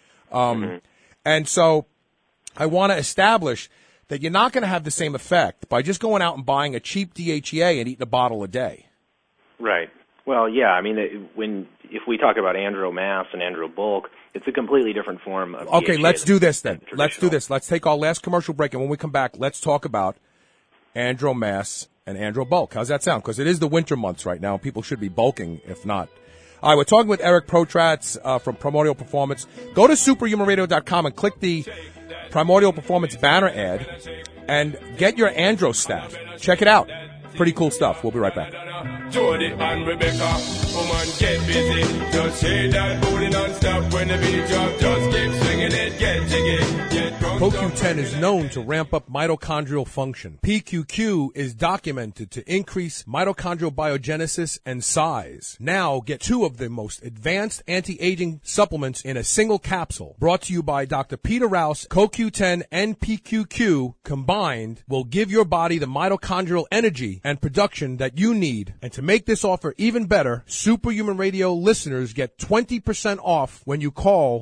And so I want to establish that you're not going to have the same effect by just going out and buying a cheap DHEA and eating a bottle a day. Right. Well, yeah. I mean, if we talk about AndroMass and AndroBulk, it's a completely different form of DHEA. Okay, let's do this then. Let's do this. Let's take our last commercial break, and when we come back, let's talk about AndroMass and AndroBulk. How's that sound? Because it is the winter months right now. People should be bulking, if not. All right, we're talking with Eric Potratz from Primordial Performance. Go to superhumanradio.com and click the Primordial Performance banner ad and get your AndroStat. Check it out. Pretty cool stuff. We'll be right back. Jody and Rebecca, woman, get busy. Just shake that booty non-stop when the beat drop. Just keep swinging it, get jiggy. CoQ10 is known to ramp up mitochondrial function. PQQ is documented to increase mitochondrial biogenesis and size. Now get 2 of the most advanced anti-aging supplements in a single capsule. Brought to you by Dr. Peter Rouse. CoQ10 and PQQ combined will give your body the mitochondrial energy and production that you need. And to make this offer even better, Superhuman Radio listeners get 20% off when you call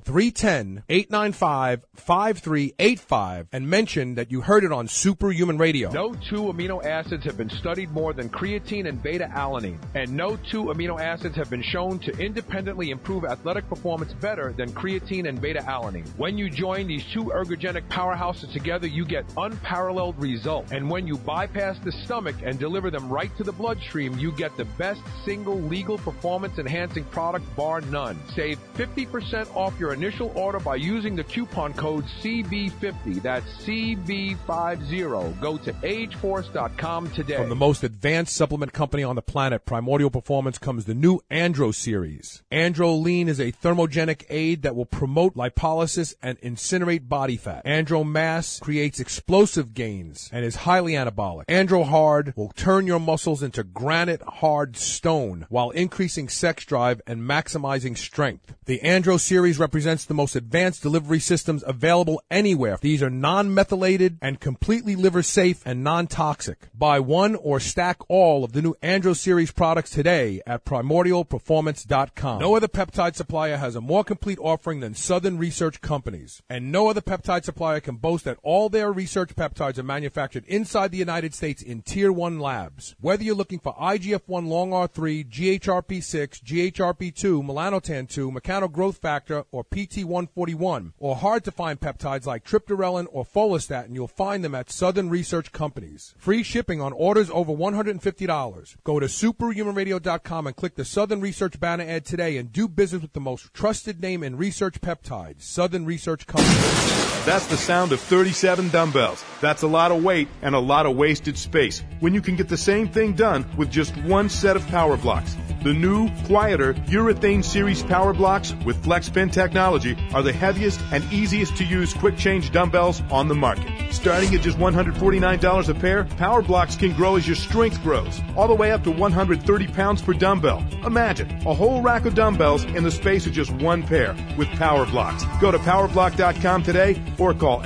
310-895-5385 and mention that you heard it on Superhuman Radio. No 2 amino acids have been studied more than creatine and beta-alanine. And no 2 amino acids have been shown to independently improve athletic performance better than creatine and beta-alanine. When you join these 2 ergogenic powerhouses together, you get unparalleled results. And when you bypass the stomach and deliver them right to the bloodstream, you get the best single legal performance performance-enhancing product bar none. Save 50% off your initial order by using the coupon code CB50. That's CB50. Go to ageforce.com today. From the most advanced supplement company on the planet, Primordial Performance, comes the new Andro series. Andro Lean is a thermogenic aid that will promote lipolysis and incinerate body fat. Andro Mass creates explosive gains and is highly anabolic. Andro Hard will turn your muscles into granite hard stone while increasing sex drive and maximizing strength. The Andro series represents the most advanced delivery systems available anywhere. These are non-methylated and completely liver safe and non-toxic. Buy one or stack all of the new Andro series products today at primordialperformance.com. No other peptide supplier has a more complete offering than Southern Research Companies, and no other peptide supplier can boast that all their research peptides are manufactured inside the United States in Tier 1 labs. Whether you're looking for IGF-1 Long R3, GHRP6, GHRP2, melanotan-2, mechanogrowth factor, or PT141, or hard-to-find peptides like triptorelin or follistatin, you'll find them at Southern Research Companies. Free shipping on orders over $150. Go to superhumanradio.com and click the Southern Research banner ad today and do business with the most trusted name in research peptides, Southern Research Companies. That's the sound of 37 dumbbells. That's a lot of weight and a lot of wasted space when you can get the same thing done with just one set of power blocks. The new, quieter Urethane Series power blocks with FlexPin technology are the heaviest and easiest to use quick change dumbbells on the market. Starting at just $149 a pair, power blocks can grow as your strength grows, all the way up to 130 pounds per dumbbell. Imagine a whole rack of dumbbells in the space of just one pair with power blocks. Go to powerblock.com today or call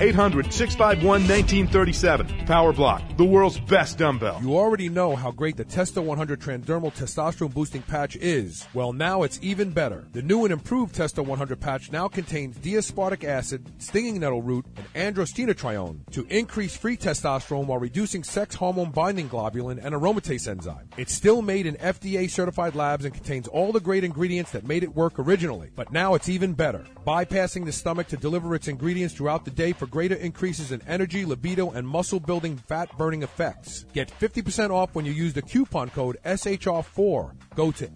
800-651-1937. Power Block, the world's best dumbbell. You already know how great the Testo 100 Transdermal Testosterone Boosting Patch is. Well, now it's even better. The new and improved Testo 100 patch now contains D-aspartic acid, stinging nettle root, and androstenedione to increase free testosterone while reducing sex hormone binding globulin and aromatase enzyme. It's still made in FDA-certified labs and contains all the great ingredients that made it work originally. But now it's even better, bypassing the stomach to deliver its ingredients throughout the day for greater increases in energy, libido, and muscle-building, fat-burning effects. Get 50% off when you use the coupon code SHR4. Go to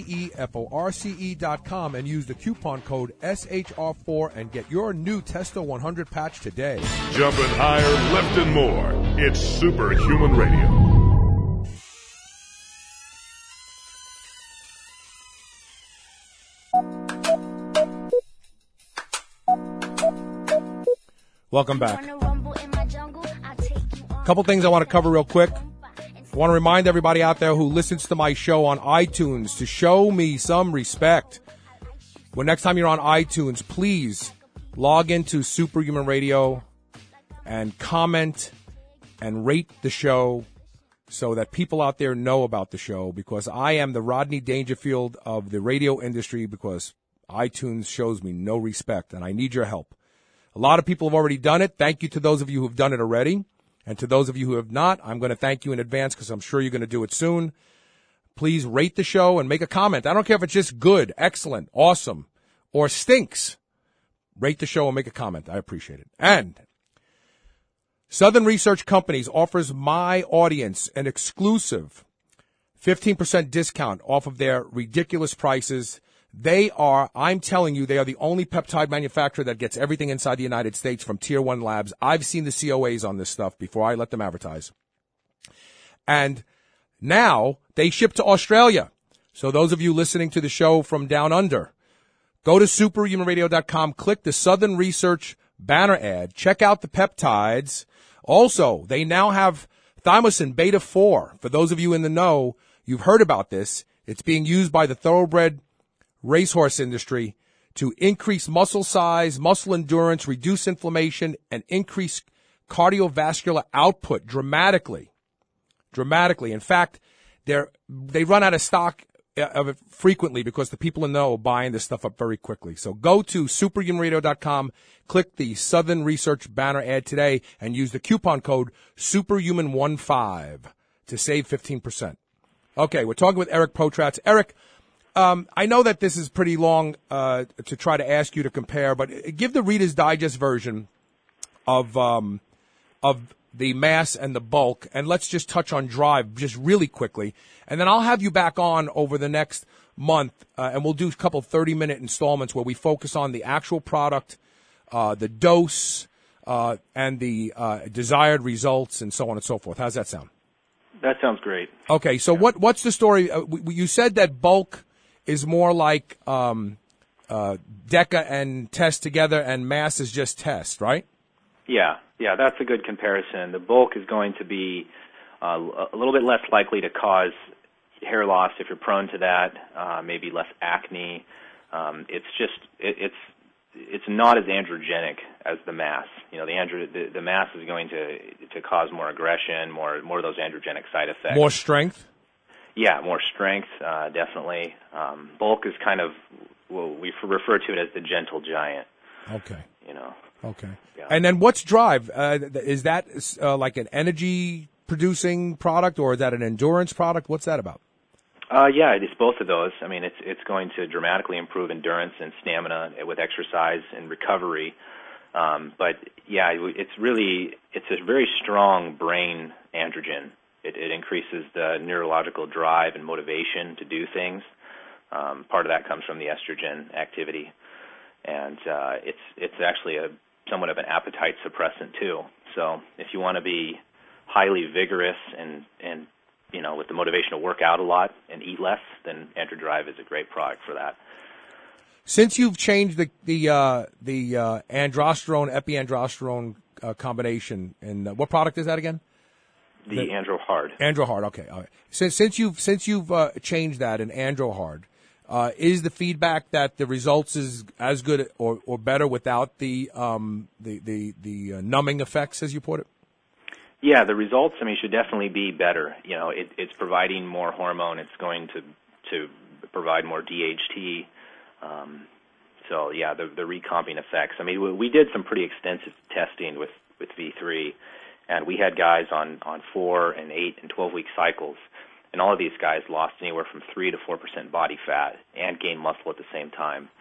AGEFORCE.com and use the coupon code SHR4 and get your new Testo 100 patch today. Jumping higher, lifting more. It's Superhuman Radio. Welcome back. A couple things I want to cover real quick. I want to remind everybody out there who listens to my show on iTunes to show me some respect. When next time you're on iTunes, please log into Superhuman Radio and comment and rate the show so that people out there know about the show, because I am the Rodney Dangerfield of the radio industry, because iTunes shows me no respect, and I need your help. A lot of people have already done it. Thank you to those of you who have done it already. And to those of you who have not, I'm going to thank you in advance because I'm sure you're going to do it soon. Please rate the show and make a comment. I don't care if it's just good, excellent, awesome, or stinks. Rate the show and make a comment. I appreciate it. And Southern Research Companies offers my audience an exclusive 15% discount off of their ridiculous prices. I'm telling you, they are the only peptide manufacturer that gets everything inside the United States from Tier 1 labs. I've seen the COAs on this stuff before I let them advertise. And now they ship to Australia. So those of you listening to the show from down under, go to superhumanradio.com, click the Southern Research banner ad, check out the peptides. Also, they now have thymosin beta 4. For those of you in the know, you've heard about this. It's being used by the thoroughbred racehorse industry to increase muscle size, muscle endurance, reduce inflammation, and increase cardiovascular output dramatically. In fact, they run out of stock of it frequently because the people in the know are buying this stuff up very quickly. So go to superhumanradio.com, click the Southern Research banner ad today, and use the coupon code SUPERHUMAN15 to save 15%. Okay, we're talking with Eric Potratz. Eric, I know that this is pretty long to try to ask you to compare, but give the Reader's Digest version of the mass and the bulk, and let's just touch on drive just really quickly. And then I'll have you back on over the next month, and we'll do a couple 30-minute installments where we focus on the actual product, the dose, and the desired results, and so on and so forth. How's that sound? That sounds great. Okay, so what's the story? You said that bulk is more like DECA and test together, and mass is just test, right? Yeah, that's a good comparison. The bulk is going to be a little bit less likely to cause hair loss if you're prone to that, maybe less acne. It's not as androgenic as the mass. The mass is going to cause more aggression, more of those androgenic side effects. More strength? Yeah, more strength, definitely. Bulk is kind of, we refer to it as the gentle giant. Okay. Okay. Yeah. And then what's Drive? Is that like an energy-producing product, or is that an endurance product? What's that about? Yeah, it's both of those. I mean, it's going to dramatically improve endurance and stamina with exercise and recovery. But yeah, it's a very strong brain androgen. It increases the neurological drive and motivation to do things. Part of that comes from the estrogen activity, and it's actually somewhat of an appetite suppressant too. So if you want to be highly vigorous and with the motivation to work out a lot and eat less, then AndroDrive is a great product for that. Since you've changed the androsterone epiandrosterone combination, and what product is that again? The AndroHard. AndroHard, okay. All right. Since you've changed that in AndroHard, is the feedback that the results is as good or better without the numbing effects, as you put it? Yeah, the results, should definitely be better. It's providing more hormone. It's going to provide more DHT. So, yeah, the recomping effects. We did some pretty extensive testing with V3, and we had guys on 4 and 8 and 12-week cycles, and all of these guys lost anywhere from 3 to 4% body fat and gained muscle at the same time.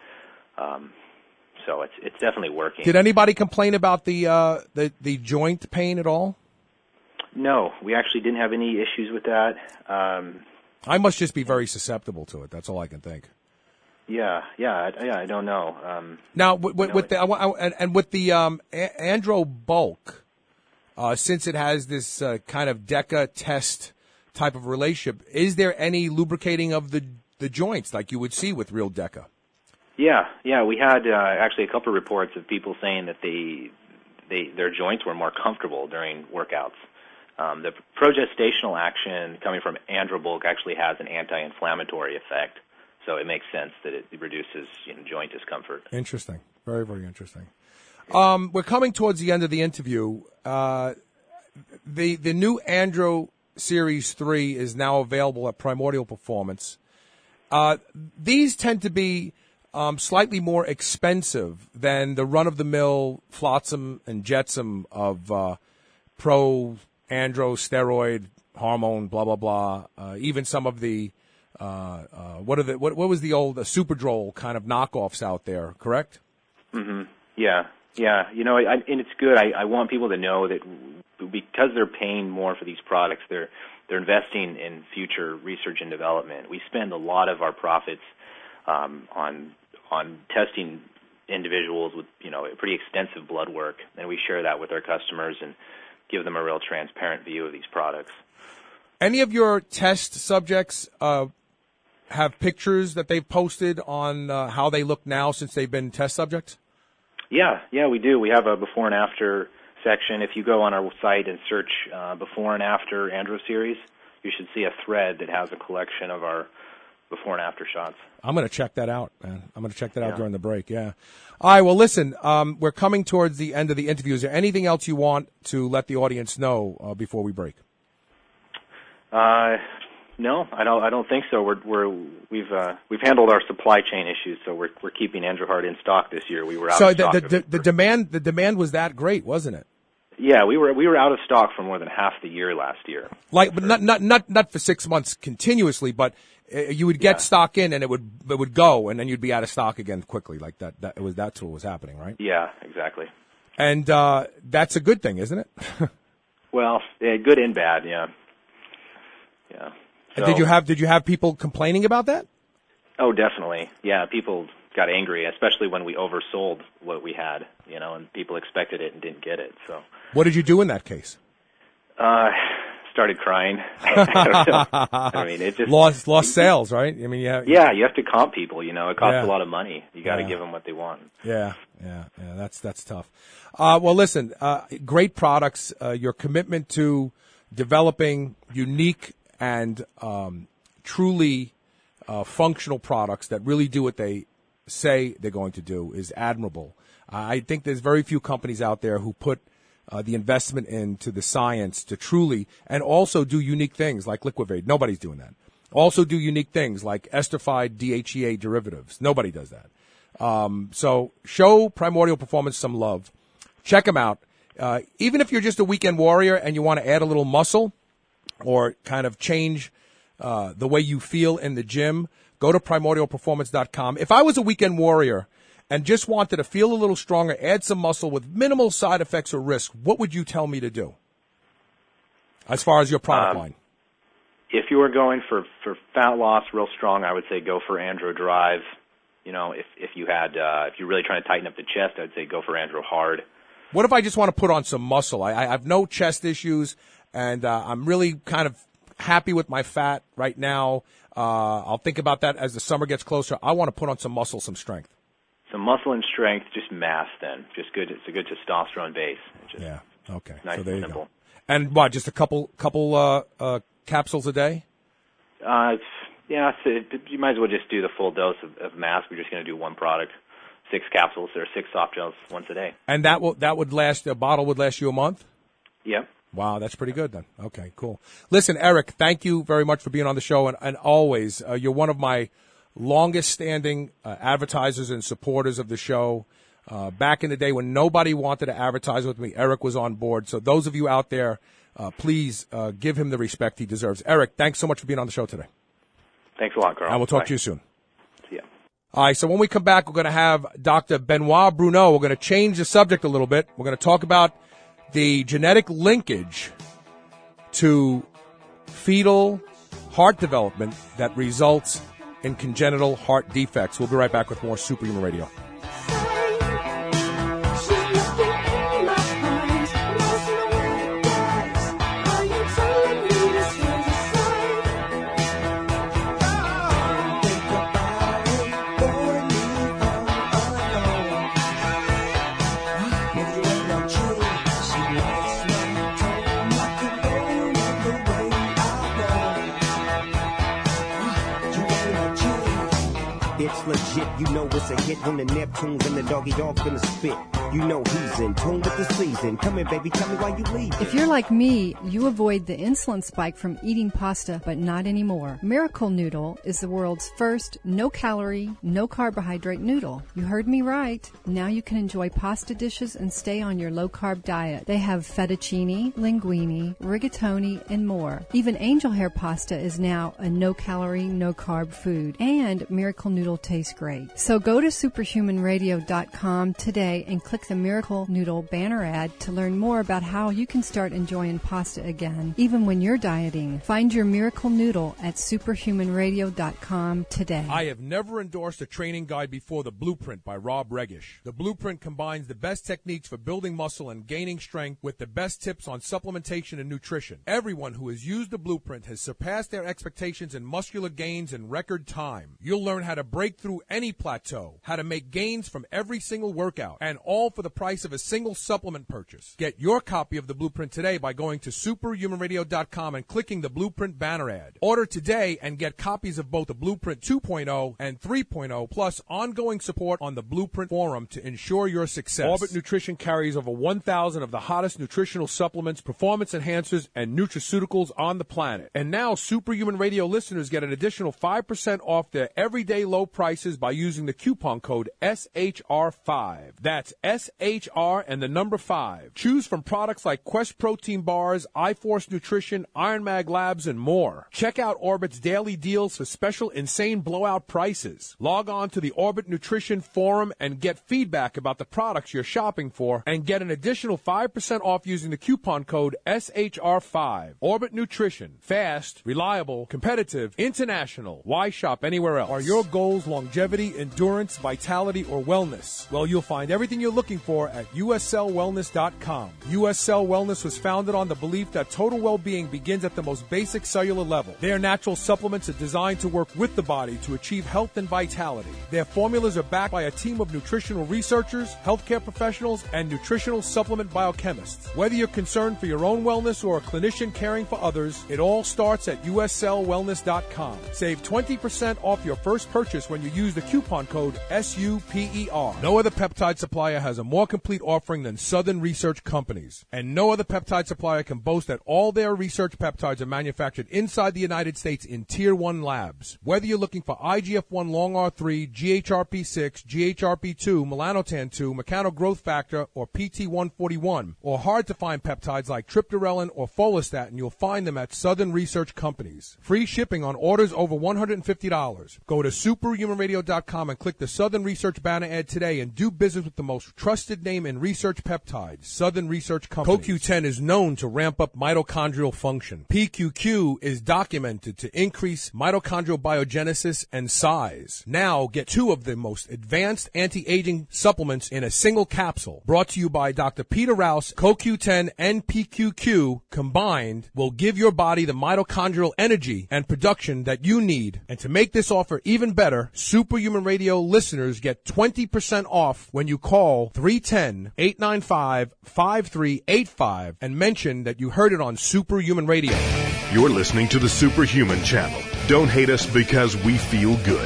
So it's definitely working. Did anybody complain about the joint pain at all? No, we actually didn't have any issues with that. I must just be very susceptible to it. That's all I can think. Yeah, I don't know. Now, with the Andro Bulk, since it has this kind of DECA test type of relationship, is there any lubricating of the joints like you would see with real DECA? Yeah, we had actually a couple of reports of people saying that their joints were more comfortable during workouts. The progestational action coming from AndroBulk actually has an anti-inflammatory effect, so it makes sense that it reduces joint discomfort. Interesting. Very, very interesting. We're coming towards the end of the interview. The new Andro Series 3 is now available at Primordial Performance. These tend to be slightly more expensive than the run-of-the-mill Flotsam and Jetsam of pro andro, steroid, hormone, blah blah blah. Even some of the what was the old Superdrol kind of knockoffs out there? Correct? Mm-hmm. Yeah. And it's good. I want people to know that because they're paying more for these products, they're investing in future research and development. We spend a lot of our profits on testing individuals with pretty extensive blood work, and we share that with our customers and give them a real transparent view of these products. Any of your test subjects have pictures that they've posted on how they look now since they've been test subjects? Yeah, we do. We have a before and after section. If you go on our site and search before and after Andro Series, you should see a thread that has a collection of our before and after shots. I'm going to check that out, man. I'm going to check that out during the break, yeah. All right, well, listen, we're coming towards the end of the interview. Is there anything else you want to let the audience know before we break? No, I don't think so. We've handled our supply chain issues, so we're keeping AndroHard in stock this year. We were out of stock. So the demand was that great, wasn't it? Yeah, we were out of stock for more than half the year last year. But not for 6 months continuously, but you would get stock in and it would go, and then you'd be out of stock again quickly. Like that's what was happening, right? Yeah, exactly. And that's a good thing, isn't it? Well, good and bad, yeah. So, did you have people complaining about that? Oh, definitely. Yeah, people got angry, especially when we oversold what we had, and people expected it and didn't get it. So, what did you do in that case? Started crying. I don't know. I mean, it just lost sales, right? I mean, you have to comp people. It costs a lot of money. You got to give them what they want. Yeah. That's tough. Well, listen, great products. Your commitment to developing unique and truly functional products that really do what they say they're going to do is admirable. I think there's very few companies out there who put the investment into the science to truly, and also do unique things like Liquivade. Nobody's doing that. Also do unique things like esterified DHEA derivatives. Nobody does that. So show Primordial Performance some love. Check them out. Even if you're just a weekend warrior and you want to add a little muscle or kind of change the way you feel in the gym, go to primordialperformance.com. If I was a weekend warrior and just wanted to feel a little stronger, add some muscle with minimal side effects or risk, what would you tell me to do as far as your product line? If you were going for fat loss real strong, I would say go for Andro Drive. If you're really trying to tighten up the chest, I'd say go for Andro Hard. What if I just want to put on some muscle? I have no chest issues, and I'm really kind of happy with my fat right now. I'll think about that as the summer gets closer. I want to put on some muscle, some strength. Some muscle and strength, just mass then. Just good. It's a good testosterone base. Okay. Nice so there and you simple. Go. And what, just a couple capsules a day? You might as well just do the full dose of mass. We're just going to do one product, 6 capsules or 6 soft gels once a day. And that would last, a bottle would last you a month? Yep. Wow, that's pretty good then. Okay, cool. Listen, Eric, thank you very much for being on the show, and always, you're one of my longest-standing advertisers and supporters of the show. Back in the day when nobody wanted to advertise with me, Eric was on board. So those of you out there, please give him the respect he deserves. Eric, thanks so much for being on the show today. Thanks a lot, Carl. And we'll talk to you soon. See ya. All right, so when we come back, we're going to have Dr. Benoit Bruneau. We're going to change the subject a little bit. We're going to talk about the genetic linkage to fetal heart development that results in congenital heart defects. We'll be right back with more Superhuman Radio. It's legit, you know it's a hit when the Neptunes and the doggy dog finna spit. You know he's in tune with the season. Come here, baby, tell me why you leave. If you're like me, you avoid the insulin spike from eating pasta, but not anymore. Miracle Noodle is the world's first no-calorie, no-carbohydrate noodle. You heard me right. Now you can enjoy pasta dishes and stay on your low-carb diet. They have fettuccine, linguine, rigatoni, and more. Even angel hair pasta is now a no-calorie, no-carb food. And Miracle Noodle tastes great. So go to superhumanradio.com today and click the Miracle Noodle banner ad to learn more about how you can start enjoying pasta again, even when you're dieting. Find your Miracle Noodle at superhumanradio.com today. I have never endorsed a training guide before the Blueprint by Rob Regish. The Blueprint combines the best techniques for building muscle and gaining strength with the best tips on supplementation and nutrition. Everyone who has used the Blueprint has surpassed their expectations in muscular gains in record time. You'll learn how to break through any plateau, how to make gains from every single workout, and all for the price of a single supplement purchase. Get your copy of the Blueprint today by going to superhumanradio.com and clicking the Blueprint banner ad. Order today and get copies of both the Blueprint 2.0 and 3.0, plus ongoing support on the Blueprint forum to ensure your success. Orbit Nutrition carries over 1,000 of the hottest nutritional supplements, performance enhancers, and nutraceuticals on the planet. And now Superhuman Radio listeners get an additional 5% off their everyday low prices by using the coupon code SHR5. That's SHR5 SHR and the number 5. Choose from products like Quest Protein Bars, iForce Nutrition, Iron Mag Labs, and more. Check out Orbit's daily deals for special insane blowout prices. Log on to the Orbit Nutrition Forum and get feedback about the products you're shopping for and get an additional 5% off using the coupon code SHR5. Orbit Nutrition. Fast, reliable, competitive, international. Why shop anywhere else? Are your goals longevity, endurance, vitality, or wellness? Well, you'll find everything you're looking for at USCellWellness.com. US Cell Wellness was founded on the belief that total well-being begins at the most basic cellular level. Their natural supplements are designed to work with the body to achieve health and vitality. Their formulas are backed by a team of nutritional researchers, healthcare professionals, and nutritional supplement biochemists. Whether you're concerned for your own wellness or a clinician caring for others, it all starts at USCellWellness.com. Save 20% off your first purchase when you use the coupon code SUPER. No other peptide supplier has a more complete offering than Southern Research Companies. And no other peptide supplier can boast that all their research peptides are manufactured inside the United States in Tier 1 labs. Whether you're looking for IGF-1 Long R3, GHRP6, GHRP2, melanotan-2, mechanogrowth factor, or PT141, or hard-to-find peptides like triptorelin or follistatin, you'll find them at Southern Research Companies. Free shipping on orders over $150. Go to superhumanradio.com and click the Southern Research banner ad today and do business with the most trusted name in research peptides, Southern Research Companies. CoQ10 is known to ramp up mitochondrial function. PQQ is documented to increase mitochondrial biogenesis and size. Now get 2 of the most advanced anti-aging supplements in a single capsule. Brought to you by Dr. Peter Rouse. CoQ10 and PQQ combined will give your body the mitochondrial energy and production that you need. And to make this offer even better, Superhuman Radio listeners get 20% off when you call 310-895-5385 and mention that you heard it on Superhuman Radio. You're listening to the Superhuman Channel. Don't hate us because we feel good.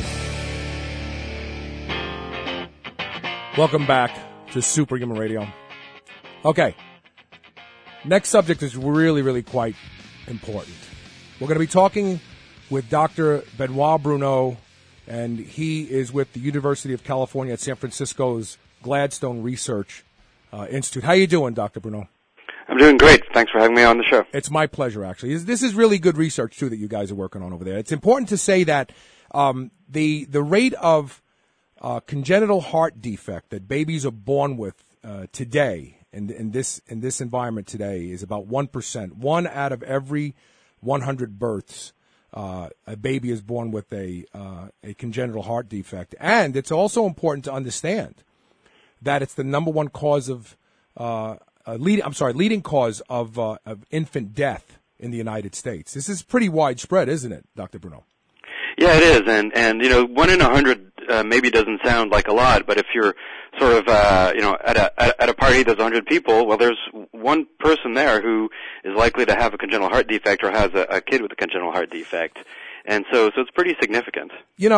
Welcome back to Superhuman Radio. Okay. Next subject is really, really quite important. We're going to be talking with Dr. Benoit Bruneau, and he is with the University of California at San Francisco's Gladstone Research Institute. How you doing, Dr. Bruneau? I'm doing great. Thanks for having me on the show. It's my pleasure, actually. This is really good research, too, that you guys are working on over there. It's important to say that the rate of congenital heart defect that babies are born with today in this environment today is about 1%. 1 out of every 100 births, a baby is born with a congenital heart defect. And it's also important to understand that it's the number one cause of leading cause of infant death in the United States. This is pretty widespread, isn't it, Dr. Bruneau? Yeah, it is, and 1 in 100 maybe doesn't sound like a lot, but if you're sort of at a party that's 100 people, well, there's one person there who is likely to have a congenital heart defect or has a kid with a congenital heart defect, and so it's pretty significant.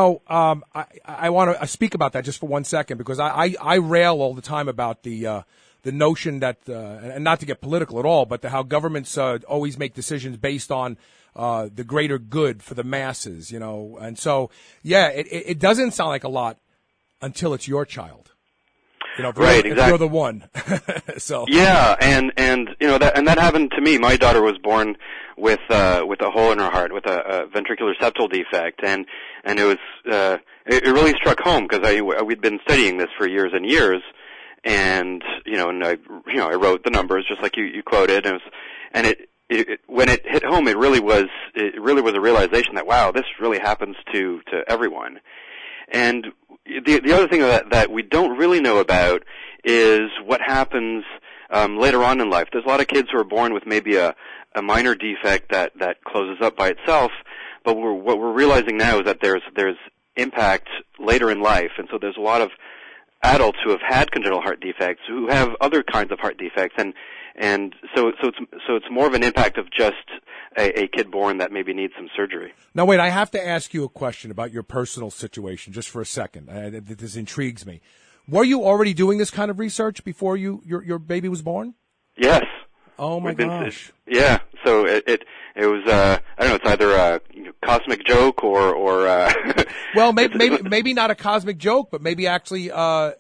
I want to speak about that just for 1 second because I rail all the time about the notion that, and not to get political at all, but how governments always make decisions based on the greater good for the masses, and so it doesn't sound like a lot until it's your child, right? Exactly. If you're the one. So and that happened to me. My daughter was born with a hole in her heart, with a ventricular septal defect, and it was it really struck home because we'd been studying this for years and years. And I wrote the numbers just like you quoted, and it when it hit home, it really was a realization that wow, this really happens to everyone. And the other thing that we don't really know about is what happens later on in life. There's a lot of kids who are born with maybe a minor defect that closes up by itself, but what we're realizing now is that there's impact later in life, and so there's a lot of adults who have had congenital heart defects who have other kinds of heart defects, and so it's more of an impact of just a kid born that maybe needs some surgery. Now wait, I have to ask you a question about your personal situation just for a second. This intrigues me. Were you already doing this kind of research before your baby was born? Yes. Oh my gosh. Yeah. So it was I don't know. It's either cosmic joke or well, maybe not a cosmic joke, but maybe actually I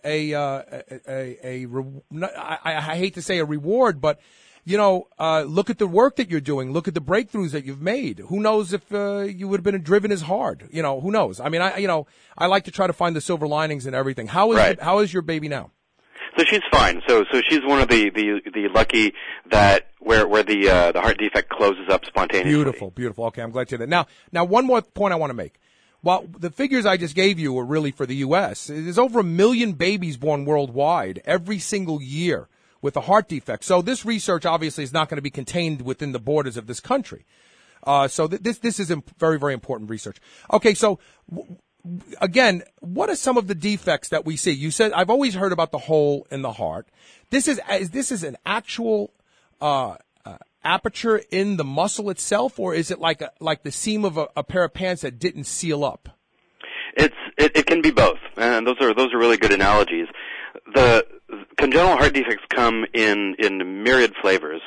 hate to say a reward, but look at the work that you're doing. Look at the breakthroughs that you've made. Who knows if you would have been driven as hard? Who knows? I mean, I like to try to find the silver linings in everything. How is your baby now? So she's fine. So she's one of the lucky that where the heart defect closes up spontaneously. Beautiful. Okay, I'm glad to hear that. Now one more point I want to make. Well, the figures I just gave you were really for the U.S. There's over 1 million babies born worldwide every single year with a heart defect. So this research obviously is not going to be contained within the borders of this country. So this is very, very important research. Okay, so again, what are some of the defects that we see? You said I've always heard about the hole in the heart. This is an actual aperture in the muscle itself, or is it like the seam of a pair of pants that didn't seal up? It can be both, and those are really good analogies. The congenital heart defects come in myriad flavors.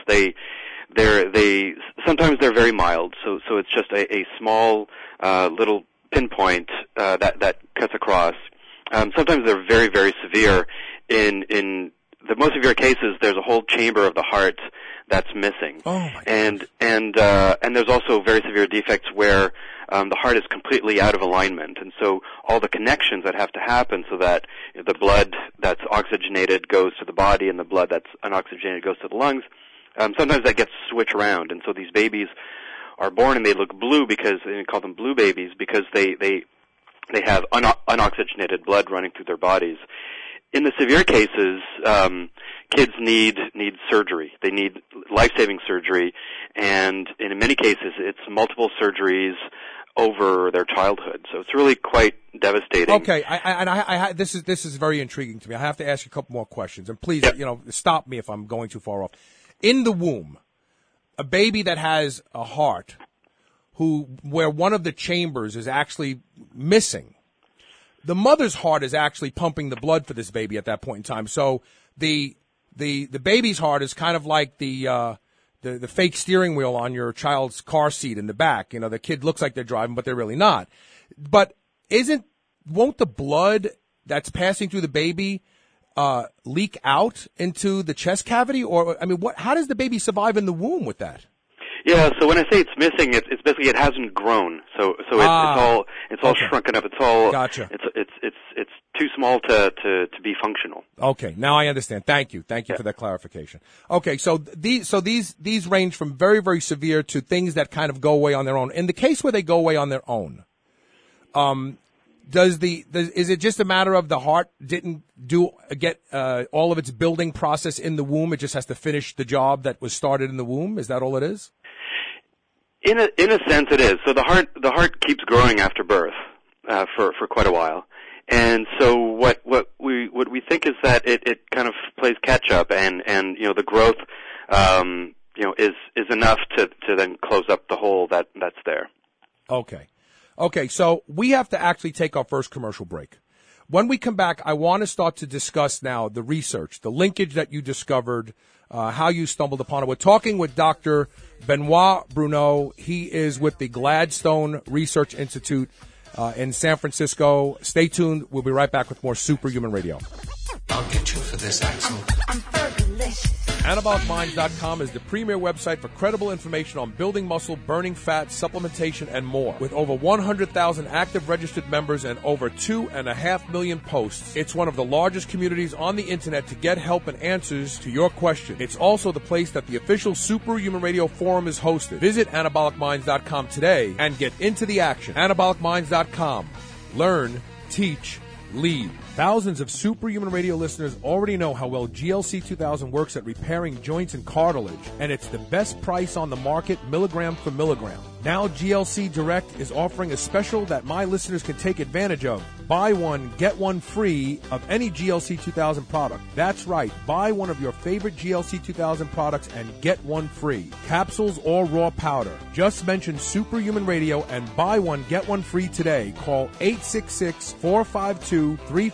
Sometimes they're very mild, so it's just a small little pinpoint that cuts across. Sometimes they're very, very severe. In the most severe cases, there's a whole chamber of the heart that's missing. Oh my and there's also very severe defects where the heart is completely out of alignment, and so all the connections that have to happen so that the blood that's oxygenated goes to the body and the blood that's unoxygenated goes to the lungs, sometimes that gets switched around, and so these babies are born and they look blue because they call them blue babies because they have unoxygenated blood running through their bodies. In the severe cases, kids need surgery. They need life-saving surgery, and in many cases, it's multiple surgeries over their childhood. So it's really quite devastating. Okay, this is very intriguing to me. I have to ask you a couple more questions, and please, stop me if I'm going too far off. In the womb, a baby that has a heart, where one of the chambers is actually missing. The mother's heart is actually pumping the blood for this baby at that point in time. So the baby's heart is kind of like the fake steering wheel on your child's car seat in the back. The kid looks like they're driving, but they're really not. But won't the blood that's passing through the baby leak out into the chest cavity? Or how does the baby survive in the womb with that? Yeah, so when I say it's missing, it's basically it hasn't grown. So it's all shrunken up. It's all gotcha. It's too small to be functional. Okay, now I understand. Thank you for that clarification. Okay, so these range from very, very severe to things that kind of go away on their own. In the case where they go away on their own, is it just a matter of the heart didn't get all of its building process in the womb? It just has to finish the job that was started in the womb. Is that all it is? In a sense, it is. So the heart keeps growing after birth for quite a while, and so what we think is that it kind of plays catch up, and the growth is enough to then close up the hole that's there. Okay, so we have to actually take our first commercial break. When we come back, I want to start to discuss now the research, the linkage that you discovered, how you stumbled upon it. We're talking with Dr. Benoit Bruneau. He is with the Gladstone Research Institute in San Francisco. Stay tuned. We'll be right back with more Superhuman Radio. I'll get you for this, Axel. I'm Fergalicious. AnabolicMinds.com is the premier website for credible information on building muscle, burning fat, supplementation, and more. With over 100,000 active registered members and over 2.5 million posts, it's one of the largest communities on the internet to get help and answers to your questions. It's also the place that the official Superhuman Radio Forum is hosted. Visit AnabolicMinds.com today and get into the action. AnabolicMinds.com. Learn, teach, lead. Thousands of Superhuman Radio listeners already know how well GLC 2000 works at repairing joints and cartilage, and it's the best price on the market, milligram for milligram. Now GLC Direct is offering a special that my listeners can take advantage of. Buy one, get one free of any GLC 2000 product. That's right, buy one of your favorite GLC 2000 products and get one free. Capsules or raw powder. Just mention Superhuman Radio and buy one, get one free today. Call 866-452-34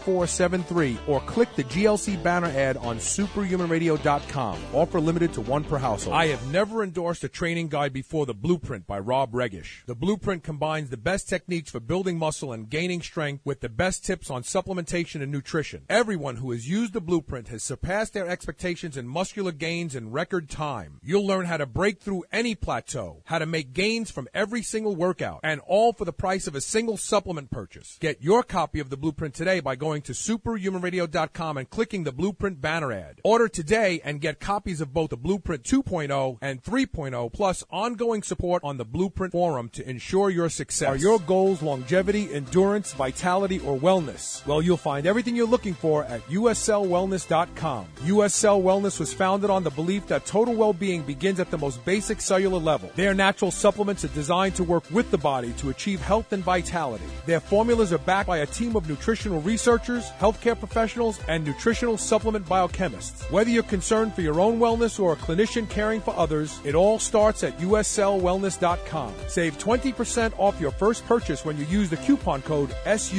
7473 or click the GLC banner ad on superhumanradio.com. Offer limited to one per household. I have never endorsed a training guide before The Blueprint by Rob Regish. The Blueprint combines the best techniques for building muscle and gaining strength with the best tips on supplementation and nutrition. Everyone who has used The Blueprint has surpassed their expectations in muscular gains in record time. You'll learn how to break through any plateau, how to make gains from every single workout, and all for the price of a single supplement purchase. Get your copy of The Blueprint today by going to superhumanradio.com and clicking the Blueprint banner ad. Order today and get copies of both the Blueprint 2.0 and 3.0, plus ongoing support on the Blueprint forum to ensure your success. Are your goals longevity, endurance, vitality, or wellness? Well, you'll find everything you're looking for at uscellwellness.com. US Cell Wellness was founded on the belief that total well-being begins at the most basic cellular level. Their natural supplements are designed to work with the body to achieve health and vitality. Their formulas are backed by a team of nutritional researchers, healthcare professionals, and nutritional supplement biochemists. Whether you're concerned for your own wellness or a clinician caring for others, it all starts at uscellwellness.com. Save 20% off your first purchase when you use the coupon code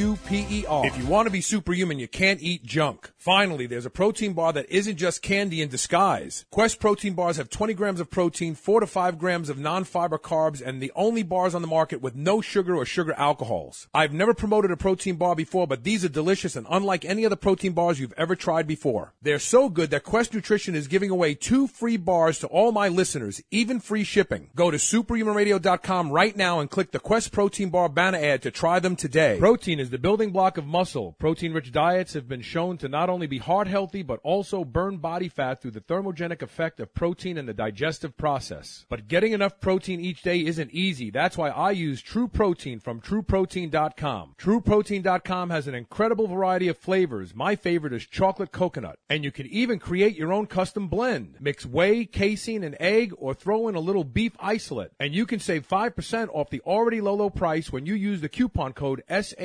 SUPER. If you want to be superhuman, you can't eat junk. Finally, there's a protein bar that isn't just candy in disguise. Quest protein bars have 20 grams of protein, 4 to 5 grams of non-fiber carbs, and the only bars on the market with no sugar or sugar alcohols. I've never promoted a protein bar before, but these are delicious and unlike any other protein bars you've ever tried before. They're so good that Quest Nutrition is giving away 2 free bars to all my listeners, even free shipping. Go to superhumanradio.com right now and click the Quest Protein Bar banner ad to try them today. Protein is the building block of muscle. Protein-rich diets have been shown to not only be heart healthy, but also burn body fat through the thermogenic effect of protein in the digestive process. But getting enough protein each day isn't easy. That's why I use True Protein from TrueProtein.com. TrueProtein.com has an incredible variety of flavors. My favorite is chocolate coconut. And you can even create your own custom blend. Mix whey, casein, and egg, or throw in a little beef isolate. And you can save 5% off the already low price when you use the coupon code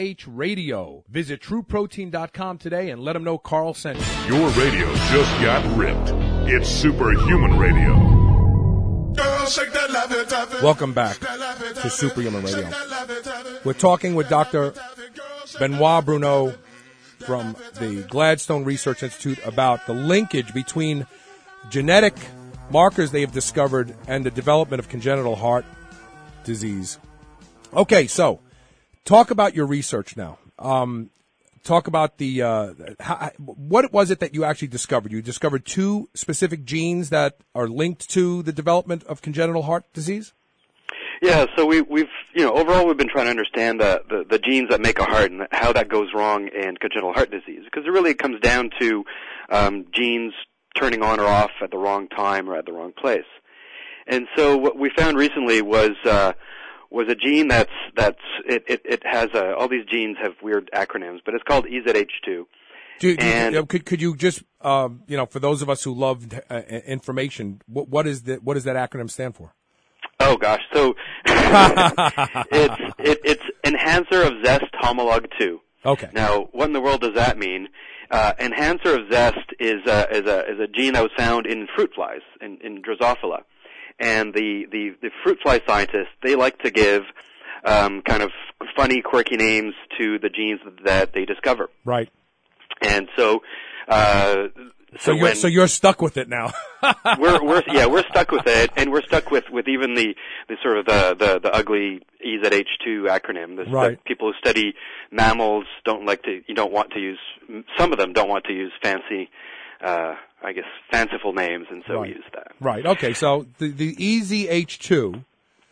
SHRadio. Visit TrueProtein.com today and let them know Carl sent you. Your radio just got ripped. It's Superhuman Radio. Welcome back to Superhuman Radio. We're talking with Dr. Benoit Bruneau from the Gladstone Research Institute about the linkage between genetic markers they have discovered and the development of congenital heart disease. Okay, so talk about your research now. Talk about the what was it that you actually discovered? You discovered 2 specific genes that are linked to the development of congenital heart disease? Yeah, so we've overall we've been trying to understand the genes that make a heart and how that goes wrong in congenital heart disease, because it really comes down to genes turning on or off at the wrong time or at the wrong place. And so what we found recently was a gene it has all these genes have weird acronyms, but it's called EZH2. Could you just for those of us who love information, what does that acronym stand for? Oh gosh, so it's enhancer of zest homolog 2. Okay. Now, what in the world does that mean? Enhancer of zest is a gene that was found in fruit flies in Drosophila. And the fruit fly scientists, they like to give kind of funny, quirky names to the genes that they discover. Right. And so you're stuck with it now. we're stuck with it, and we're stuck with even the sort of the ugly EZH2 acronym. Right. People who study mammals don't want to use. Some of them don't want to use fancy. I guess fanciful names, and so we use that. Right. Okay. So the EZH2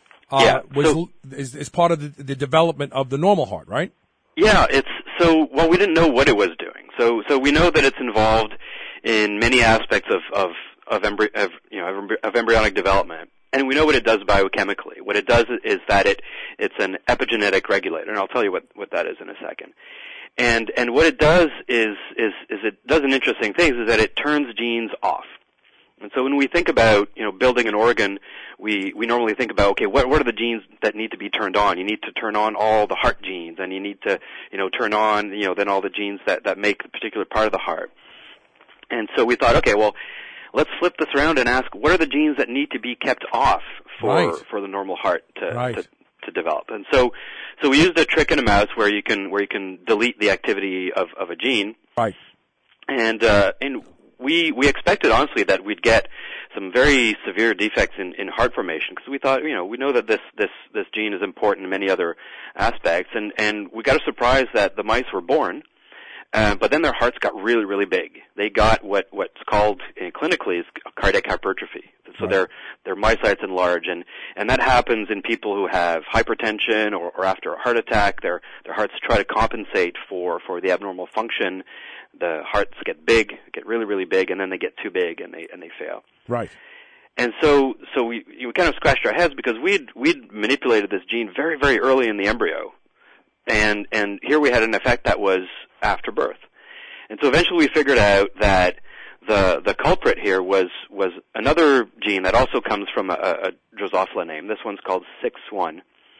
is part of the development of the normal heart, right? Yeah. We didn't know what it was doing. So we know that it's involved in many aspects of embryonic development, and we know what it does biochemically. What it does is that it's an epigenetic regulator, and I'll tell you what that is in a second. And what it does is it does an interesting thing, is that it turns genes off. And so when we think about, building an organ, we normally think about, okay, what are the genes that need to be turned on? You need to turn on all the heart genes, and you need to, turn on, then all the genes that make a particular part of the heart. And so we thought, okay, well, let's flip this around and ask, what are the genes that need to be kept off for the normal heart to to develop. And so we used a trick in a mouse where you can delete the activity of a gene. Right. And we expected, honestly, that we'd get some very severe defects in heart formation, because we thought, we know that this gene is important in many other aspects, and we got a surprise that the mice were born, but then their hearts got really, really big. They got what's called clinically is cardiac hypertrophy. So right. their myocytes enlarge, and that happens in people who have hypertension or after a heart attack. Their hearts try to compensate for the abnormal function. The hearts get really, really big, and then they get too big and they fail. Right. And so we kind of scratched our heads, because we'd manipulated this gene very, very early in the embryo, and here we had an effect that was after birth. And so eventually we figured out that the culprit here was another gene that also comes from a Drosophila name. This one's called 6-1,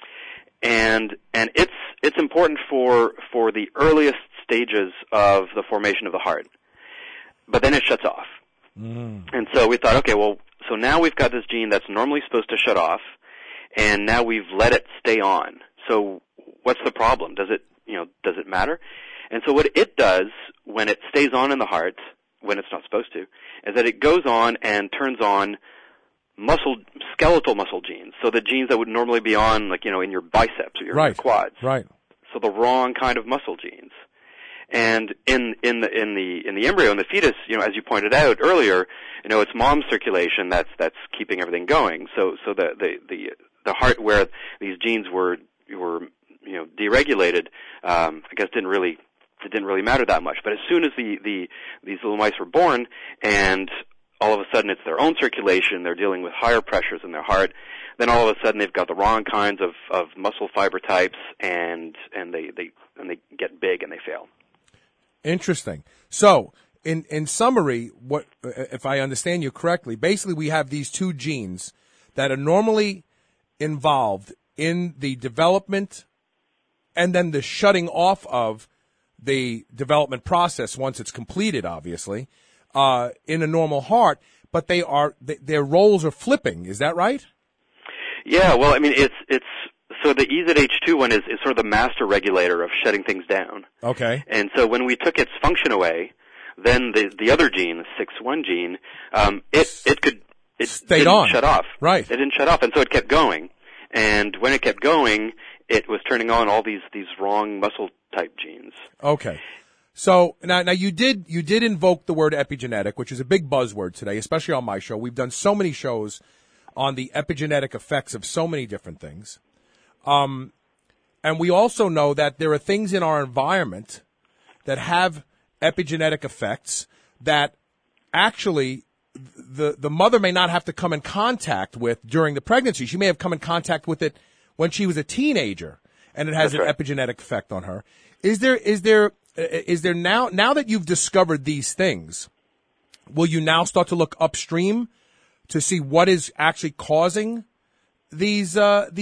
and it's important for the earliest stages of the formation of the heart, but then it shuts off. And so we thought, okay, well, so now we've got this gene that's normally supposed to shut off, and now we've let it stay on. So what's the problem? Does it matter? And so what it does when it stays on in the heart, when it's not supposed to, is that it goes on and turns on skeletal muscle genes. So the genes that would normally be on, like, in your biceps or your quads. Right. So the wrong kind of muscle genes. And in the embryo, in the fetus, as you pointed out earlier, it's mom's circulation that's keeping everything going. So the heart where these genes were deregulated, I guess it didn't really matter that much. But as soon as these little mice were born, and all of a sudden it's their own circulation, they're dealing with higher pressures in their heart, then all of a sudden they've got the wrong kinds of muscle fiber types, and they get big and they fail. Interesting. So, in summary, what if I understand you correctly? Basically, we have these two genes that are normally involved in the development and then the shutting off of the development process once it's completed, obviously, in a normal heart, but their roles are flipping. Is that right? Yeah. Well, I mean, it's. So the EZH2 one is sort of the master regulator of shutting things down. Okay. And so when we took its function away, then the other gene, the 6-1 gene, it didn't shut off. Right. It didn't shut off, and so it kept going. And when it kept going, it was turning on all these wrong muscle type genes. Okay. So now you did invoke the word epigenetic, which is a big buzzword today, especially on my show. We've done so many shows on the epigenetic effects of so many different things. And we also know that there are things in our environment that have epigenetic effects that actually the mother may not have to come in contact with during the pregnancy. She may have come in contact with it when she was a teenager, and it has an epigenetic effect on her. Is there now that you've discovered these things, will you now start to look upstream to see what is actually causing these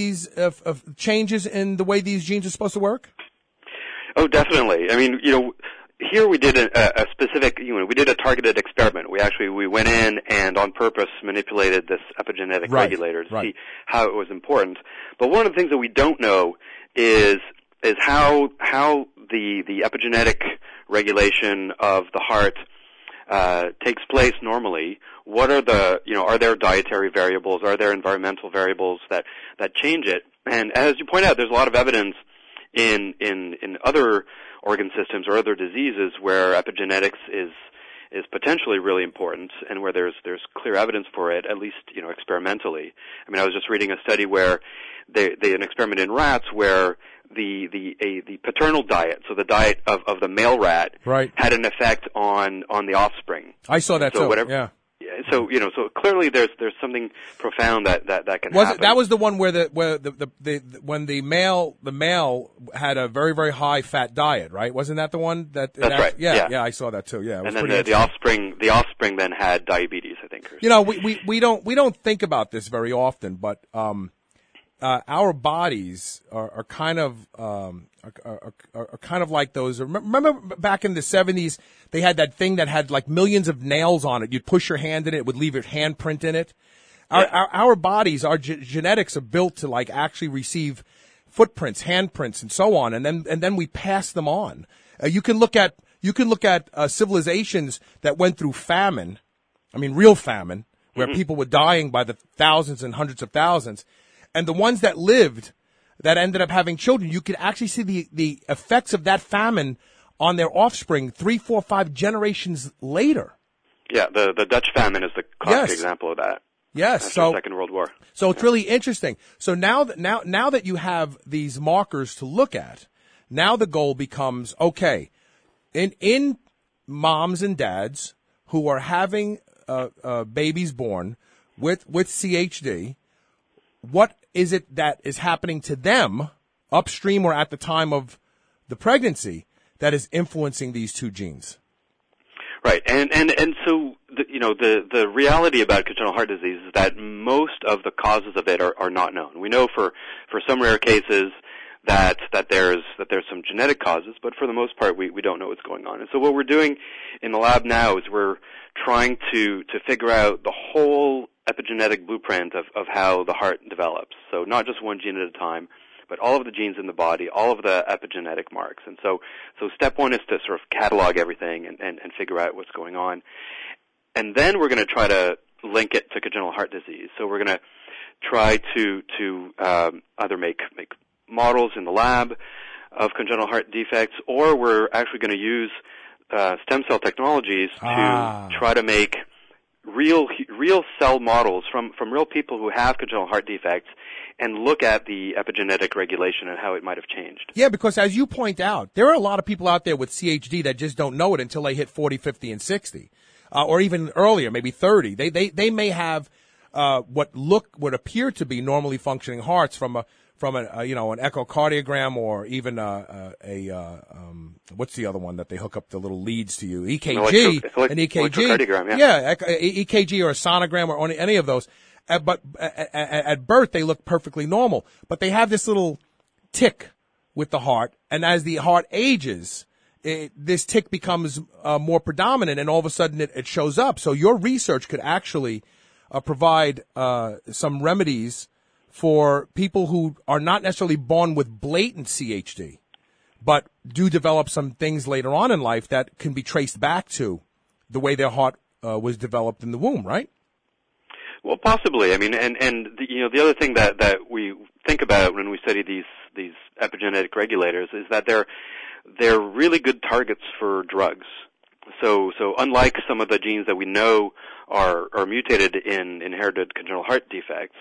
changes in the way these genes are supposed to work? Oh, definitely. I mean, here we did a specific, we did a targeted experiment. We went in and on purpose manipulated this epigenetic regulator to see how it was important. But one of the things that we don't know is how the epigenetic regulation of the heart takes place normally. What are are there dietary variables? Are there environmental variables that change it? And as you point out, there's a lot of evidence in other organ systems or other diseases where epigenetics is potentially really important, and where there's clear evidence for it, at least experimentally. I mean, I was just reading a study where an experiment in rats where the paternal diet, so the diet of the male rat, had an effect on the offspring. I saw that too. Yeah. So so clearly there's something profound that can happen. That was the one where when the male had a very, very high fat diet, right? Wasn't that the one that? That's right. Yeah, I saw that too. Yeah, it was and then the offspring then had diabetes, I think. We don't think about this very often, but our bodies are kind of like those. Remember back in the 70s, they had that thing that had like millions of nails on it. You'd push your hand in it would leave your handprint in it. Our bodies, our genetics are built to like actually receive footprints, handprints, and so on, and then we pass them on. You can look at civilizations that went through famine. I mean, real famine, where people were dying by the thousands and hundreds of thousands, and the ones that lived, that ended up having children, you could actually see the effects of that famine on their offspring 3, 4, 5 generations later. Yeah, the Dutch famine is the classic example of that. Yes, after the Second World War. So it's really interesting. So now that you have these markers to look at, now the goal becomes, okay, in moms and dads who are having babies born with CHD, what is it that is happening to them upstream or at the time of the pregnancy that is influencing these two genes? Right, and so the reality about congenital heart disease is that most of the causes of it are not known. We know for some rare cases that there's some genetic causes, but for the most part we don't know what's going on. And so what we're doing in the lab now is we're trying to figure out the whole epigenetic blueprint of how the heart develops. So not just one gene at a time, but all of the genes in the body, all of the epigenetic marks. And so step one is to sort of catalog everything and figure out what's going on. And then we're going to try to link it to congenital heart disease. So we're going to try to either make models in the lab of congenital heart defects, or we're actually going to use stem cell technologies to try to make real cell models from real people who have congenital heart defects and look at the epigenetic regulation and how it might have changed. Yeah, because as you point out, there are a lot of people out there with CHD that just don't know it until they hit 40, 50, and 60, or even earlier, maybe 30. They may have what appear to be normally functioning hearts from an echocardiogram, or even what's the other one that they hook up the little leads to you? EKG, an EKG, EKG or a sonogram or any of those. But at birth they look perfectly normal, but they have this little tick with the heart, and as the heart ages, this tick becomes more predominant, and all of a sudden it shows up. So your research could actually provide some remedies for people who are not necessarily born with blatant CHD, but do develop some things later on in life that can be traced back to the way their heart was developed in the womb, right? Well, possibly. I mean, and the other thing that we think about when we study these epigenetic regulators is that they're really good targets for drugs. So unlike some of the genes that we know are mutated in inherited congenital heart defects,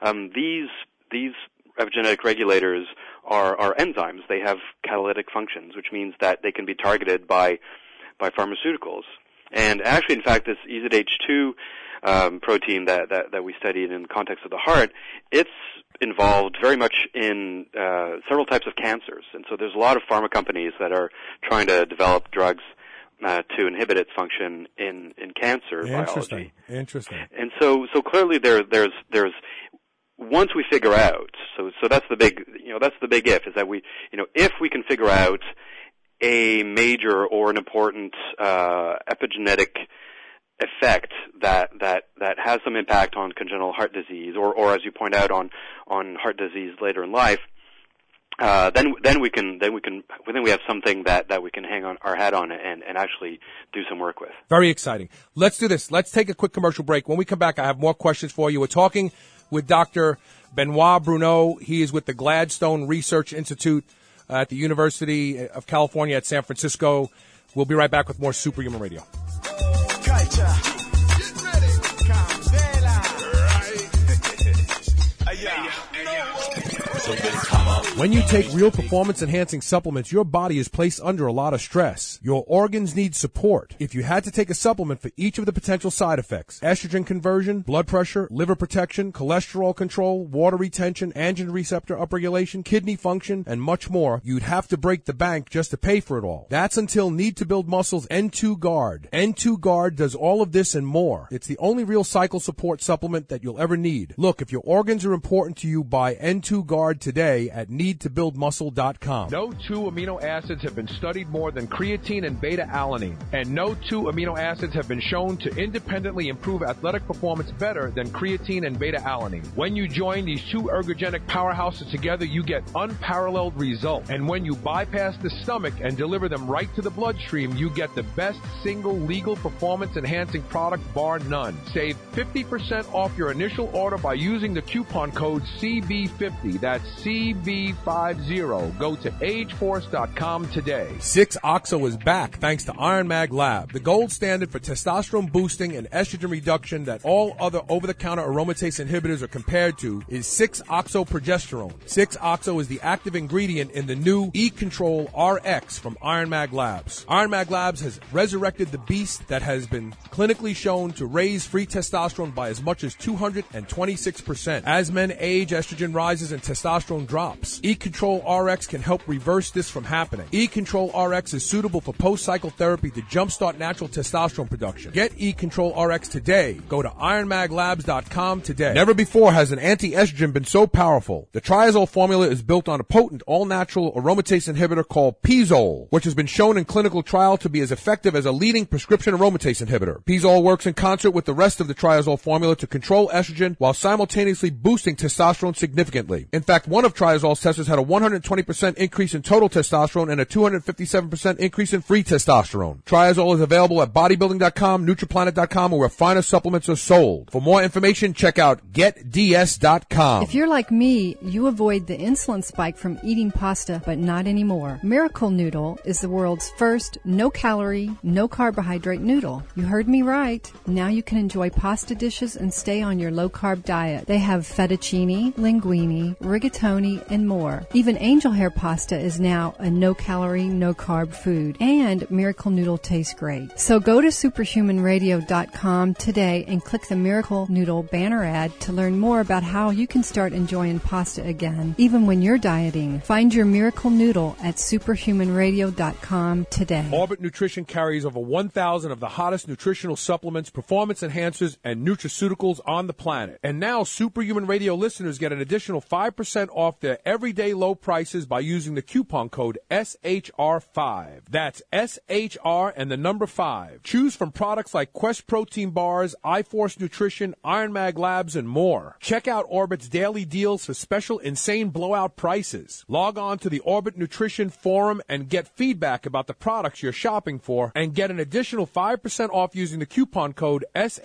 these epigenetic regulators are enzymes. They have catalytic functions, which means that they can be targeted by pharmaceuticals. And actually, in fact, this EZH2 protein that we studied in the context of the heart, it's involved very much in several types of cancers. And so there's a lot of pharma companies that are trying to develop drugs to inhibit its function in cancer biology. Interesting. And so clearly there's once we figure out, so that's the big if, is that if we can figure out a major or an important epigenetic effect that has some impact on congenital heart disease, or as you point out on heart disease later in life, then we have something that we can hang on our hat on and actually do some work with. Very exciting. Let's do this. Let's take a quick commercial break. When we come back, I have more questions for you. We're talking with Dr. Benoit Bruneau. He is with the Gladstone Research Institute at the University of California at San Francisco. We'll be right back with more Superhuman Radio. Culture. Get ready. Candela. When you take real performance-enhancing supplements, your body is placed under a lot of stress. Your organs need support. If you had to take a supplement for each of the potential side effects, estrogen conversion, blood pressure, liver protection, cholesterol control, water retention, androgen receptor upregulation, kidney function, and much more, you'd have to break the bank just to pay for it all. That's until Need to Build Muscles N2 Guard. N2 Guard does all of this and more. It's the only real cycle support supplement that you'll ever need. Look, if your organs are important to you, buy N2 Guard card today at needtobuildmuscle.com. No two amino acids have been studied more than creatine and beta-alanine, and no two amino acids have been shown to independently improve athletic performance better than creatine and beta-alanine. When you join these two ergogenic powerhouses together, you get unparalleled results. And when you bypass the stomach and deliver them right to the bloodstream, you get the best single legal performance-enhancing product bar none. Save 50% off your initial order by using the coupon code CB50. That's CB50. Go to ageforce.com today. 6-Oxo is back thanks to Iron Mag Lab, the gold standard for testosterone boosting and estrogen reduction that all other over-the-counter aromatase inhibitors are compared to is 6-Oxo progesterone. 6-Oxo is the active ingredient in the new E-Control RX from Iron Mag Labs. Iron Mag Labs has resurrected the beast that has been clinically shown to raise free testosterone by as much as 226%. As men age, estrogen rises and testosterone drops. E-Control RX can help reverse this from happening. E-Control RX is suitable for post-cycle therapy to jumpstart natural testosterone production. Get E-Control RX today. Go to ironmaglabs.com today. Never before has an anti-estrogen been so powerful. The Triazole formula is built on a potent all-natural aromatase inhibitor called Pizole, which has been shown in clinical trial to be as effective as a leading prescription aromatase inhibitor. Pizole works in concert with the rest of the Triazole formula to control estrogen while simultaneously boosting testosterone significantly. In fact, one of Triazole's testers had a 120% increase in total testosterone and a 257% increase in free testosterone. Triazole is available at bodybuilding.com, nutriplanet.com, or where finer supplements are sold. For more information, check out getds.com. If you're like me, you avoid the insulin spike from eating pasta, but not anymore. Miracle Noodle is the world's first no-calorie, no-carbohydrate noodle. You heard me right. Now you can enjoy pasta dishes and stay on your low-carb diet. They have fettuccine, linguine, rigatoni, and more. Even angel hair pasta is now a no-calorie, no-carb food. And Miracle Noodle tastes great. So go to superhumanradio.com today and click the Miracle Noodle banner ad to learn more about how you can start enjoying pasta again, even when you're dieting. Find your Miracle Noodle at superhumanradio.com today. Orbit Nutrition carries over 1,000 of the hottest nutritional supplements, performance enhancers, and nutraceuticals on the planet. And now Superhuman Radio listeners get an additional 5% off their everyday low prices by using the coupon code SHR5. That's SHR and the number 5. Choose from products like Quest Protein Bars, iForce Nutrition, Iron Mag Labs, and more. Check out Orbit's daily deals for special insane blowout prices. Log on to the Orbit Nutrition forum and get feedback about the products you're shopping for and get an additional 5% off using the coupon code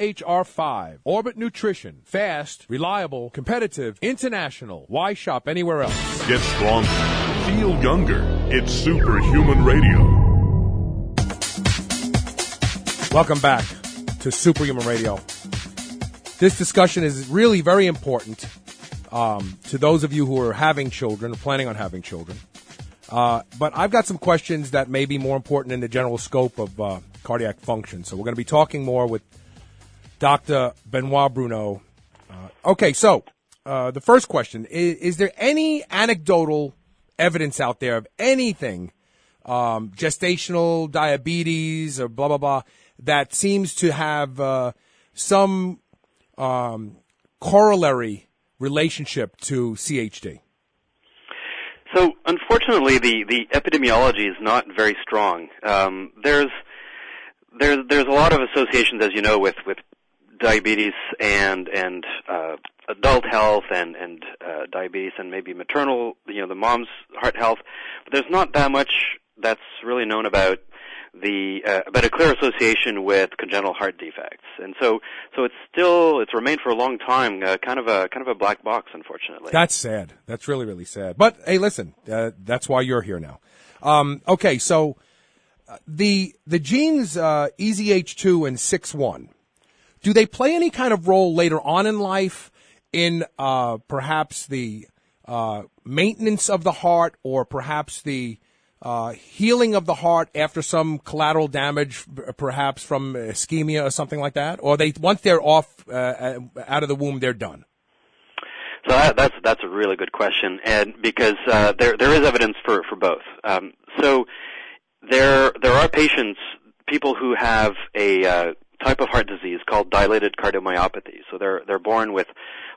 SHR5. Orbit Nutrition. Fast, reliable, competitive, international. Why shop anywhere else? Get stronger. Feel younger. It's Superhuman Radio. Welcome back to Superhuman Radio. This discussion is really very important to those of you who are having children or planning on having children. But I've got some questions that may be more important in the general scope of cardiac function. So we're going to be talking more with Dr. Benoit Bruno. So the first question, is there any anecdotal evidence out there of anything, gestational diabetes or blah, blah, blah, that seems to have some corollary relationship to CHD? So, unfortunately, the epidemiology is not very strong. There's a lot of associations, as you know, with diabetes and adult health and diabetes and maybe maternal, the mom's heart health. But there's not that much that's really known about about a clear association with congenital heart defects, and so it's remained for a long time kind of a black box, unfortunately. That's sad. That's really, really sad. But hey, listen, that's why you're here now. So the genes EZH2 and 6-1, do they play any kind of role later on in life in perhaps the maintenance of the heart, or perhaps the healing of the heart after some collateral damage, perhaps from ischemia or something like that? Or once they're off out of the womb, they're done? So that's a really good question, and because there is evidence for both. So there are people who have a type of heart disease called dilated cardiomyopathy. So they're born with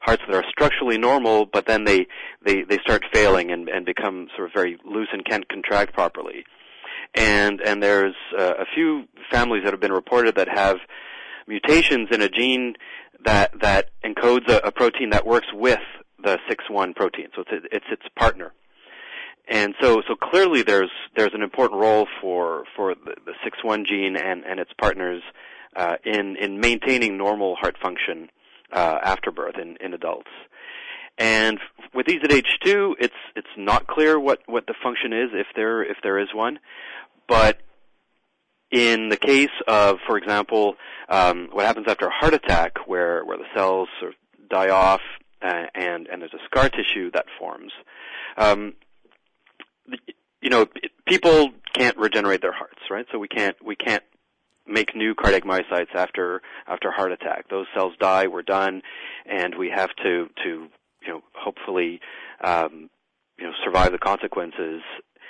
hearts that are structurally normal, but then they start failing and become sort of very loose and can't contract properly. And there's a few families that have been reported that have mutations in a gene that encodes a protein that works with the 6-1 protein. So it's its partner. And so clearly there's an important role for the 6-1 gene and its partners in maintaining normal heart function after birth in adults. And with EZH2, it's not clear what the function is if there is one. But in the case of, for example, what happens after a heart attack, where the cells sort of die off and there's a scar tissue that forms, people can't regenerate their hearts, right? So we can't make new cardiac myocytes after heart attack. Those cells die, we're done, and we have to hopefully survive the consequences.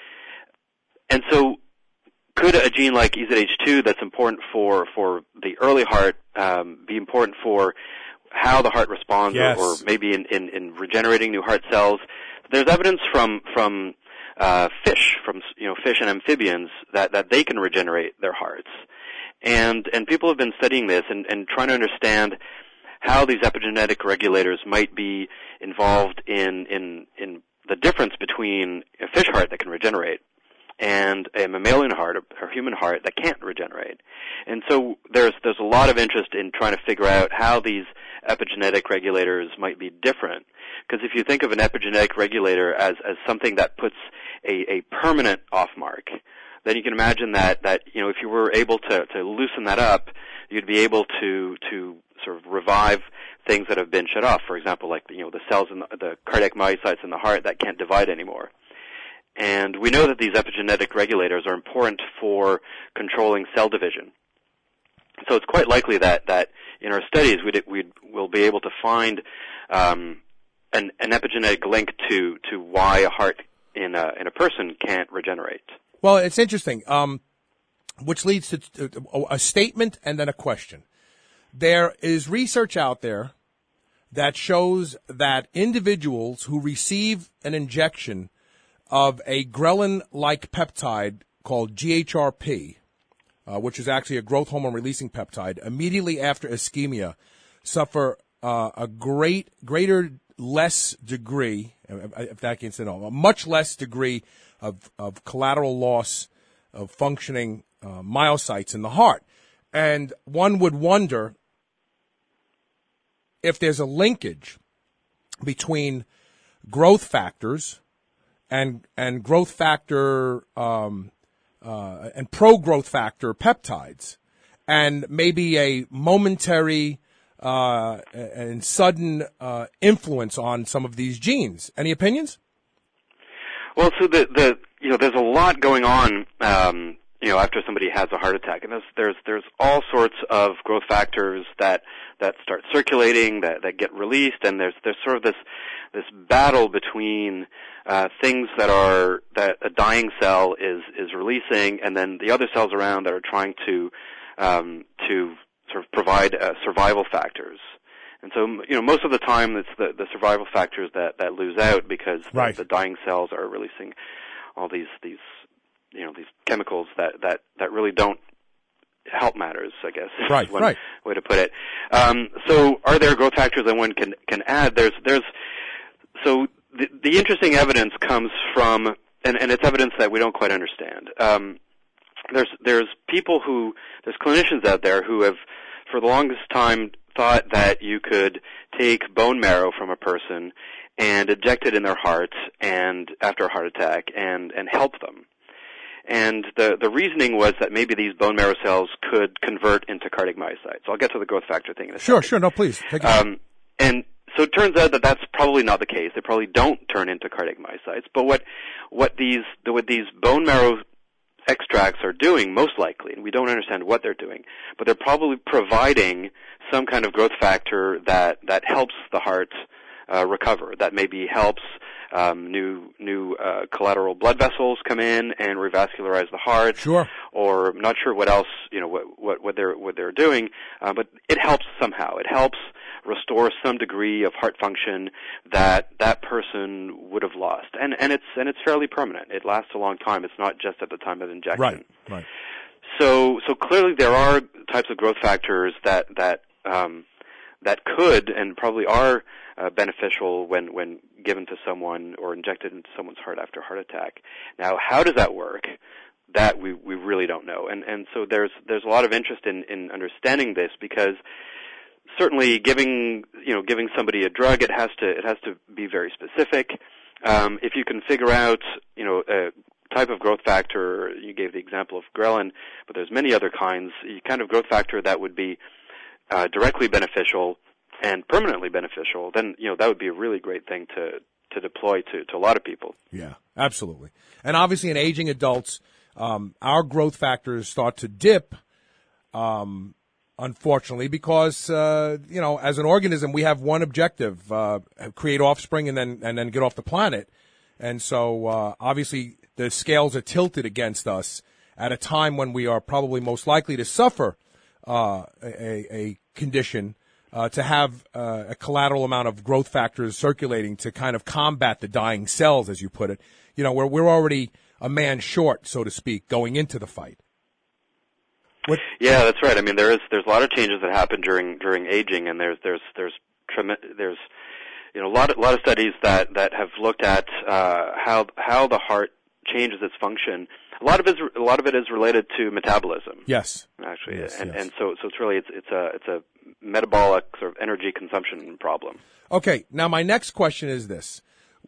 And so could a gene like EZH2 that's important for the early heart be important for how the heart responds, yes, or maybe in regenerating new heart cells? There's evidence from fish, fish and amphibians that they can regenerate their hearts. And people have been studying this and trying to understand how these epigenetic regulators might be involved in the difference between a fish heart that can regenerate and a mammalian heart or human heart that can't regenerate. And so there's a lot of interest in trying to figure out how these epigenetic regulators might be different. Because if you think of an epigenetic regulator as something that puts a permanent off mark, then you can imagine that if you were able to loosen that up, you'd be able to sort of revive things that have been shut off. For example, like the cells in the cardiac myocytes in the heart that can't divide anymore. And we know that these epigenetic regulators are important for controlling cell division. So it's quite likely that in our studies we'll be able to find an epigenetic link to why a heart in a person can't regenerate. Well, it's interesting, which leads to a statement and then a question. There is research out there that shows that individuals who receive an injection of a ghrelin-like peptide called GHRP, which is actually a growth hormone-releasing peptide, immediately after ischemia suffer a less degree, if that can say no, a much less degree of collateral loss of functioning myocytes in the heart. And one would wonder if there's a linkage between growth factors and growth factor and pro-growth factor peptides, and maybe a momentary and sudden influence on some of these genes. Any opinions? Well, so there's a lot going on after somebody has a heart attack, and there's all sorts of growth factors that start circulating, that get released, and there's sort of this battle between things that a dying cell is releasing, and then the other cells around that are trying to sort of provide survival factors. And so, most of the time it's the survival factors that lose out, because right, the dying cells are releasing all these chemicals that really don't help matters, I guess. Right, is one right. way to put it. So are there growth factors that one can add? So the interesting evidence comes from, and it's evidence that we don't quite understand. There's clinicians out there who have, for the longest time, thought that you could take bone marrow from a person and inject it in their heart and after a heart attack and help them. And the reasoning was that maybe these bone marrow cells could convert into cardiac myocytes. So I'll get to the growth factor thing in a second. Sure. No, please. Take it. And so it turns out that that's probably not the case. They probably don't turn into cardiac myocytes. But what these bone marrow extracts are doing, most likely, and we don't understand what they're doing, but they're probably providing some kind of growth factor that helps the heart recover, that maybe helps new collateral blood vessels come in and revascularize the heart. Sure. Or I'm not sure what else, what they're doing, but it helps somehow. It helps restore some degree of heart function that person would have lost, and it's fairly permanent. It lasts a long time. It's not just at the time of injection. Right. So clearly there are types of growth factors that could and probably are beneficial when given to someone or injected into someone's heart after a heart attack. Now, how does that work? That we really don't know, and so there's a lot of interest in understanding this, because certainly giving somebody a drug, it has to be very specific. If you can figure out a type of growth factor, you gave the example of ghrelin, but there's many other kinds, kind of growth factor that would be directly beneficial and permanently beneficial, then that would be a really great thing to deploy to a lot of people. Yeah, absolutely. And obviously in aging adults, our growth factors start to dip, unfortunately, because as an organism we have one objective: create offspring and then get off the planet. And so obviously the scales are tilted against us at a time when we are probably most likely to suffer a condition, to have a collateral amount of growth factors circulating to kind of combat the dying cells, as you put it. We're already a man short, so to speak, going into the fight. Yeah, that's right. I mean, there's a lot of changes that happen during aging, and there's a lot of studies that have looked at how the heart changes its function. A lot of it is related to metabolism. Yes, actually, yes. And so it's really it's a metabolic sort of energy consumption problem. Okay, now my next question is this: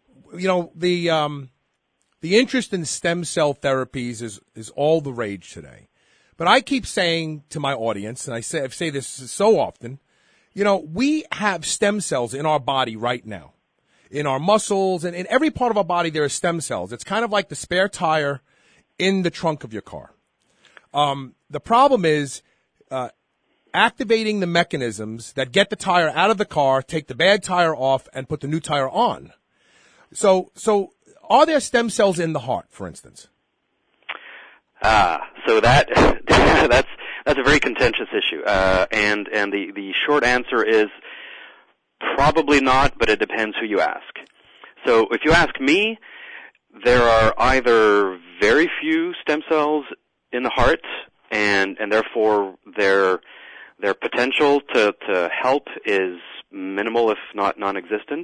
the interest in stem cell therapies is all the rage today. But I keep saying to my audience, and I say this so often, we have stem cells in our body right now. In our muscles and in every part of our body there are stem cells. It's kind of like the spare tire in the trunk of your car. The problem is activating the mechanisms that get the tire out of the car, take the bad tire off, and put the new tire on. So are there stem cells in the heart, for instance? So that's a very contentious issue, and the short answer is probably not, but it depends who you ask. So if you ask me, there are either very few stem cells in the heart, and therefore their potential to help is minimal, if not non-existent,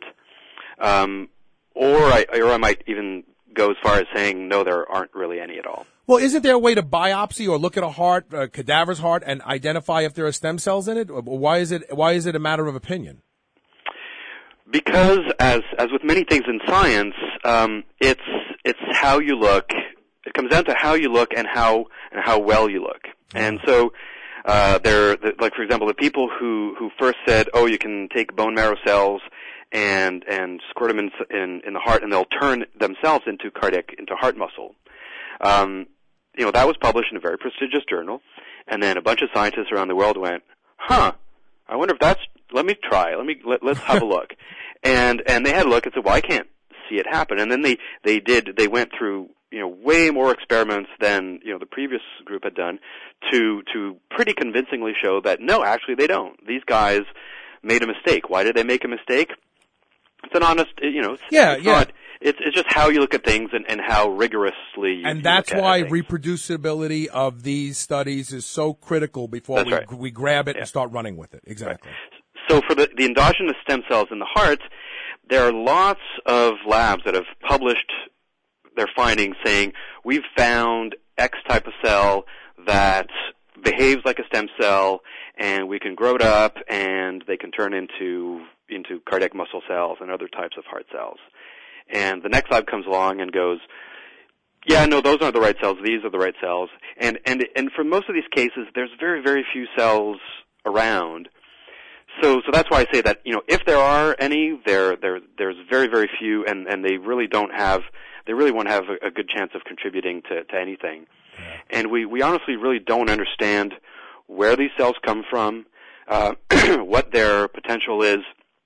or I might even go as far as saying no, there aren't really any at all. Well, isn't there a way to biopsy or look at a cadaver's heart, and identify if there are stem cells in it? Or why is it a matter of opinion? Because as with many things in science, it's how you look. It comes down to how you look and how well you look. And so like for example, the people who first said, oh, you can take bone marrow cells and squirt them in the heart, and they'll turn themselves into heart muscle. That was published in a very prestigious journal, and then a bunch of scientists around the world went, I wonder if let me try, let's have a look. And they had a look and said, well, I can't see it happen. And then they went through, way more experiments than, the previous group had done to pretty convincingly show that no, actually they don't. These guys made a mistake. Why did they make a mistake? It's an honest, it's just how you look at things and how rigorously you And that's why things. Reproducibility of these studies is so critical before we grab it and start running with it. Exactly. Right. So for the endogenous stem cells in the heart, there are lots of labs that have published their findings saying, we've found X type of cell that behaves like a stem cell, and we can grow it up, and they can turn into cardiac muscle cells and other types of heart cells. And the next lab comes along and goes, yeah, no, those aren't the right cells. These are the right cells. And for most of these cases, there's very, very few cells around. So that's why I say that, if there are any, there's very, very few, and they really won't have a good chance of contributing to anything. Yeah. And we honestly really don't understand where these cells come from, what their potential is,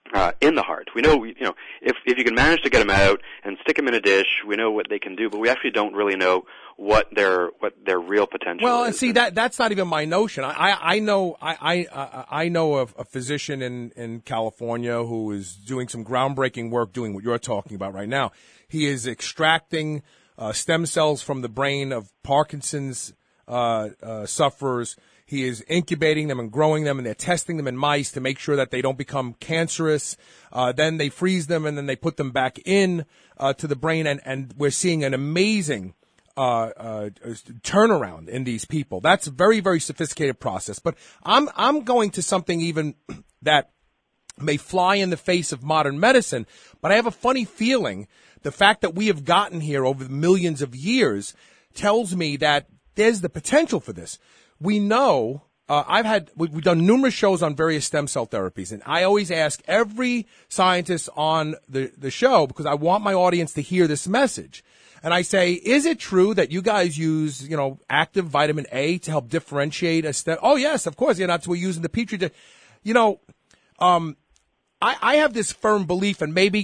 in the heart. We know, if you can manage to get them out and stick them in a dish, we know what they can do, but we actually don't really know what their real potential is. Well, and see, that's not even my notion. I know a physician in California who is doing some groundbreaking work doing what you're talking about right now. He is extracting stem cells from the brain of Parkinson's sufferers. He is incubating them and growing them, and they're testing them in mice to make sure that they don't become cancerous. Then they freeze them, and then they put them back in to the brain, and we're seeing an amazing turnaround in these people. That's a very, very sophisticated process. But I'm going to something even that may fly in the face of modern medicine, but I have a funny feeling the fact that we have gotten here over millions of years tells me that there's the potential for this. We know, we've done numerous shows on various stem cell therapies, and I always ask every scientist on the show, because I want my audience to hear this message. And I say, is it true that you guys use, active vitamin A to help differentiate a stem? Oh, yes, of course. That's what we're using the Petri dish. I have this firm belief, and maybe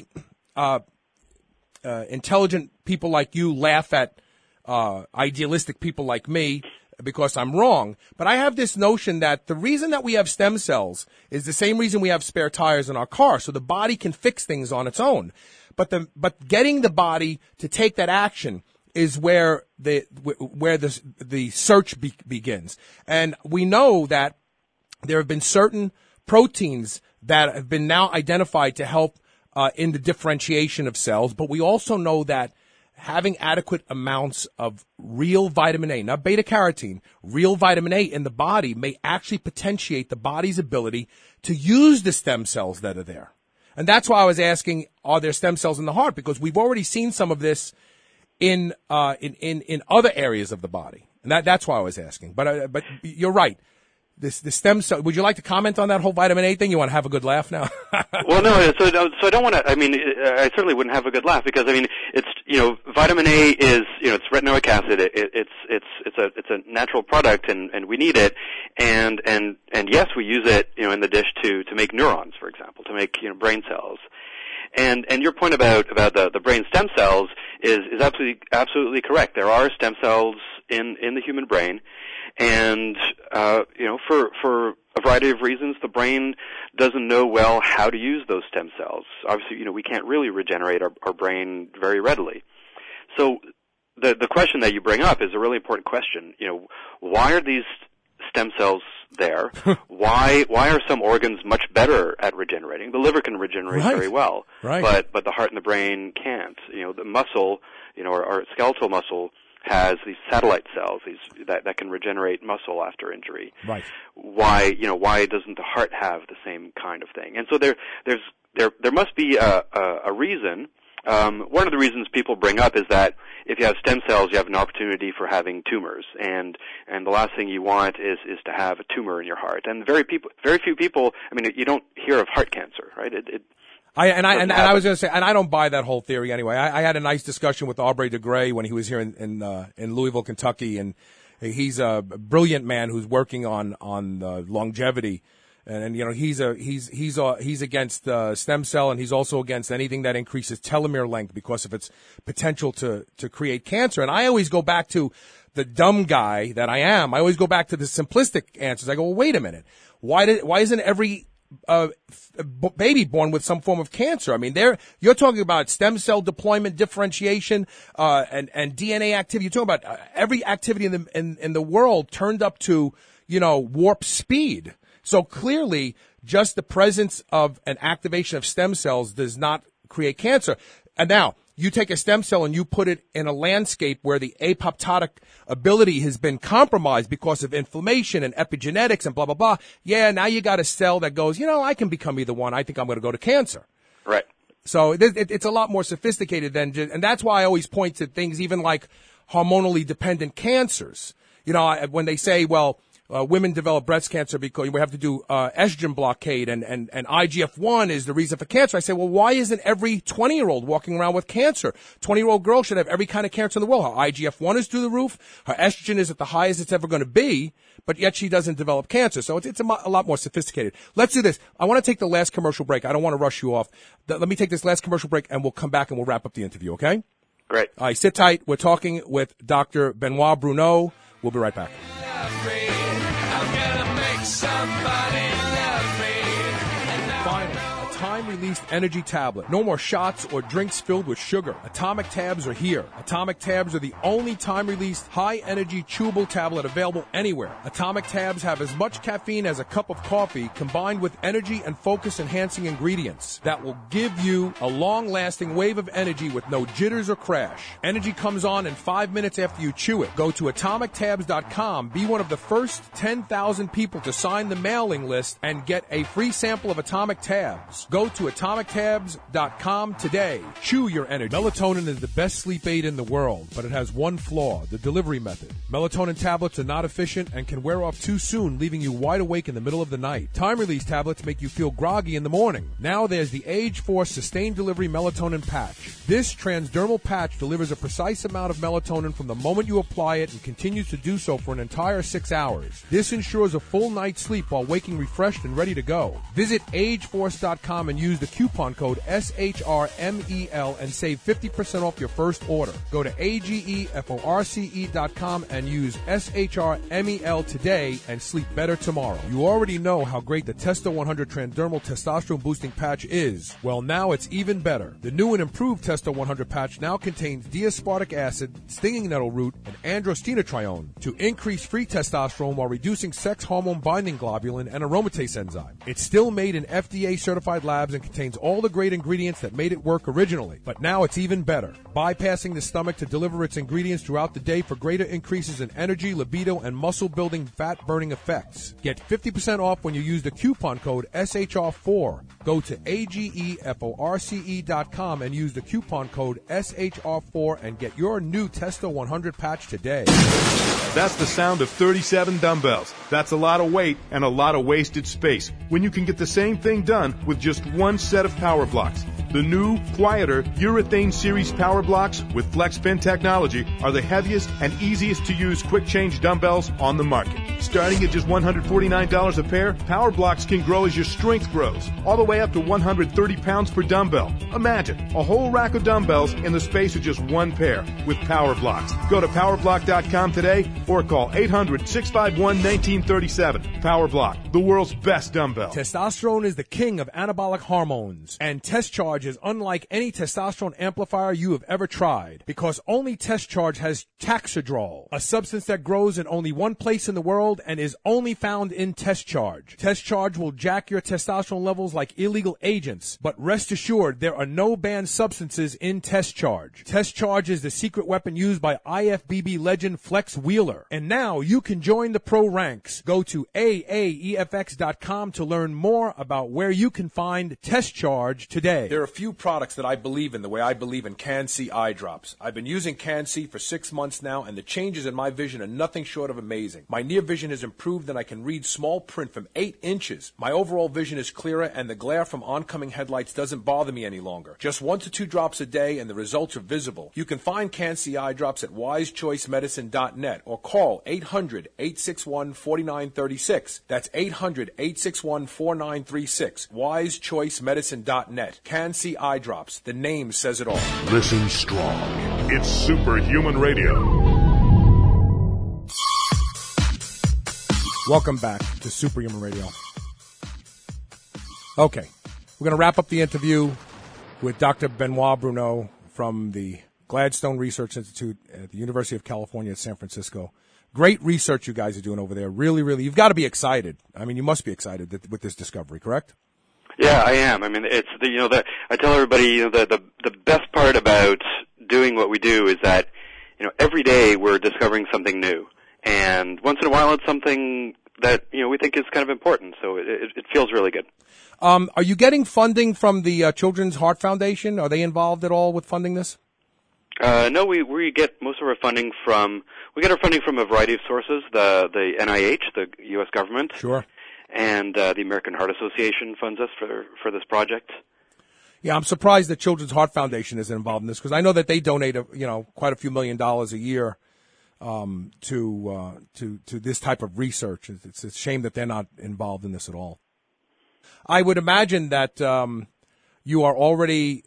intelligent people like you laugh at idealistic people like me because I'm wrong, but I have this notion that the reason that we have stem cells is the same reason we have spare tires in our car, so the body can fix things on its own. But getting the body to take that action is where the search begins. And we know that there have been certain proteins that have been now identified to help in the differentiation of cells, but we also know that having adequate amounts of real vitamin A, not beta-carotene, real vitamin A in the body may actually potentiate the body's ability to use the stem cells that are there. And that's why I was asking, are there stem cells in the heart? Because we've already seen some of this in other areas of the body. And that's why I was asking. But you're right. The stem cell. Would you like to comment on that whole vitamin A thing? You want to have a good laugh now? Well, no. So I don't want to. I certainly wouldn't have a good laugh because it's vitamin A is it's retinoic acid. It's a natural product and we need it. And yes, we use it in the dish to make neurons, for example, to make brain cells. And your point about the brain stem cells is absolutely correct. There are stem cells in the human brain. And, for a variety of reasons, the brain doesn't know well how to use those stem cells. Obviously, we can't really regenerate our brain very readily. So the question that you bring up is a really important question. Why are these stem cells there? Why are some organs much better at regenerating? The liver can regenerate very well, but the heart and the brain can't. The muscle, our skeletal muscle has these satellite cells, that can regenerate muscle after injury. Right. Why doesn't the heart have the same kind of thing? And so there must be a reason. One of the reasons people bring up is that if you have stem cells, you have an opportunity for having tumors, and the last thing you want is to have a tumor in your heart. And very few people. You don't hear of heart cancer, right? I was going to say, and I don't buy that whole theory anyway. I had a nice discussion with Aubrey de Grey when he was here in Louisville, Kentucky, and he's a brilliant man who's working on longevity, and he's against stem cell, and he's also against anything that increases telomere length because of its potential to create cancer. And I always go back to the dumb guy that I am. I always go back to the simplistic answers. I go, well, wait a minute, why isn't every baby born with some form of cancer? You're talking about stem cell deployment, differentiation, and DNA activity. You're talking about every activity in the world turned up to, warp speed. So clearly, just the presence of an activation of stem cells does not create cancer. And now, you take a stem cell and you put it in a landscape where the apoptotic ability has been compromised because of inflammation and epigenetics and blah, blah, blah. Yeah, now you got a cell that goes, I can become either one. I think I'm going to go to cancer. Right. So it's a lot more sophisticated and that's why I always point to things even like hormonally dependent cancers. When they say, well, women develop breast cancer because we have to do estrogen blockade, and IGF-1 is the reason for cancer. I say, well, why isn't every 20-year-old walking around with cancer? 20-year-old girl should have every kind of cancer in the world. Her IGF-1 is through the roof. Her estrogen is at the highest it's ever going to be, but yet she doesn't develop cancer. So it's a lot more sophisticated. Let's do this. I want to take the last commercial break. I don't want to rush you off. Let me take this last commercial break, and we'll come back and we'll wrap up the interview, okay? Great. All right, sit tight. We're talking with Dr. Benoit Bruneau. We'll be right back. Finally, a time-released energy tablet. No more shots or drinks filled with sugar. Atomic Tabs are here. Atomic Tabs are the only time-released, high-energy, chewable tablet available anywhere. Atomic Tabs have as much caffeine as a cup of coffee, combined with energy and focus-enhancing ingredients that will give you a long-lasting wave of energy with no jitters or crash. Energy comes on in 5 minutes after you chew it. Go to AtomicTabs.com. Be one of the first 10,000 people to sign the mailing list and get a free sample of Atomic Tabs. Go to AtomicTabs.com today. Chew your energy. Melatonin is the best sleep aid in the world, but it has one flaw, the delivery method. Melatonin tablets are not efficient and can wear off too soon, leaving you wide awake in the middle of the night. Time-release tablets make you feel groggy in the morning. Now there's the Age Force Sustained Delivery Melatonin Patch. This transdermal patch delivers a precise amount of melatonin from the moment you apply it and continues to do so for an entire 6 hours. This ensures a full night's sleep while waking refreshed and ready to go. Visit AgeForce.com and use the coupon code SHRMEL and save 50% off your first order. Go to AGEFORCE.com and use SHRMEL today and sleep better tomorrow. You already know how great the Testo 100 Transdermal Testosterone Boosting Patch is. Well, now it's even better. The new and improved Testo 100 patch now contains D-aspartic acid, stinging nettle root, and androstenedione to increase free testosterone while reducing sex hormone binding globulin and aromatase enzyme. It's still made in FDA-certified labs and contains all the great ingredients that made it work originally. But now it's even better, bypassing the stomach to deliver its ingredients throughout the day for greater increases in energy, libido, and muscle-building, fat-burning effects. Get 50% off when you use the coupon code SHR4. Go to AGEFORCE.com and use the coupon code SHR4 and get your new Testo 100 patch today. That's the sound of 37 dumbbells. That's a lot of weight and a lot of wasted space when you can get the same thing done with just one set of power blocks. The new, quieter urethane series power blocks with FlexPin technology are the heaviest and easiest to use quick change dumbbells on the market. Starting at just $149 a pair, power blocks can grow as your strength grows, all the way up to 130 pounds per dumbbell. Imagine a whole rack of dumbbells in the space of just one pair with power blocks. Go to powerblock.com today or call 800-651-1937. Power Block, the world's best dumbbell. Testosterone is the king of anabolic hormones, and Test Charge is unlike any testosterone amplifier you have ever tried, because only Test Charge has Taxidrol, a substance that grows in only one place in the world and is only found in Test Charge. Test Charge will jack your testosterone levels like illegal agents, but rest assured there are no banned substances in Test Charge. Test Charge is the secret weapon used by IFBB legend Flex Wheeler, and now you can join the pro ranks. Go to AAEFX.com to learn more about where you can find Test Charge today. There are a few products that I believe in the way I believe in Can-C eye drops. I've been using Can-C for 6 months now, and the changes in my vision are nothing short of amazing. My near vision has improved, and I can read small print from 8 inches. My overall vision is clearer, and the glare from oncoming headlights doesn't bother me any longer. Just 1 to 2 drops a day, and the results are visible. You can find Can-C eye drops at wisechoicemedicine.net or call 800-861-4936. That's 800-861-4936. wisechoicemedicine.net. Can-C eye drops. The name says it all. Listen strong. It's Superhuman Radio. Welcome back to Superhuman Radio. Okay, we're going to wrap up the interview with Dr. Benoit Bruneau from the Gladstone Research Institute at the University of California at San Francisco. Great research you guys are doing over there. Really, really, you've got to be excited. I mean, you must be excited with this discovery, correct? Yeah, I am. I mean, it's I tell everybody, the best part about doing what we do is that, every day we're discovering something new, and once in a while it's something that we think is kind of important. So it feels really good. Are you getting funding from the Children's Heart Foundation? Are they involved at all with funding this? No, we get most of our funding from a variety of sources. The NIH, the U.S. government, sure, and the American Heart Association funds us for this project. Yeah, I'm surprised the Children's Heart Foundation isn't involved in this, because I know that they donate quite a few $1 million a year to this type of research. It's a shame that they're not involved in this at all. I would imagine that you are already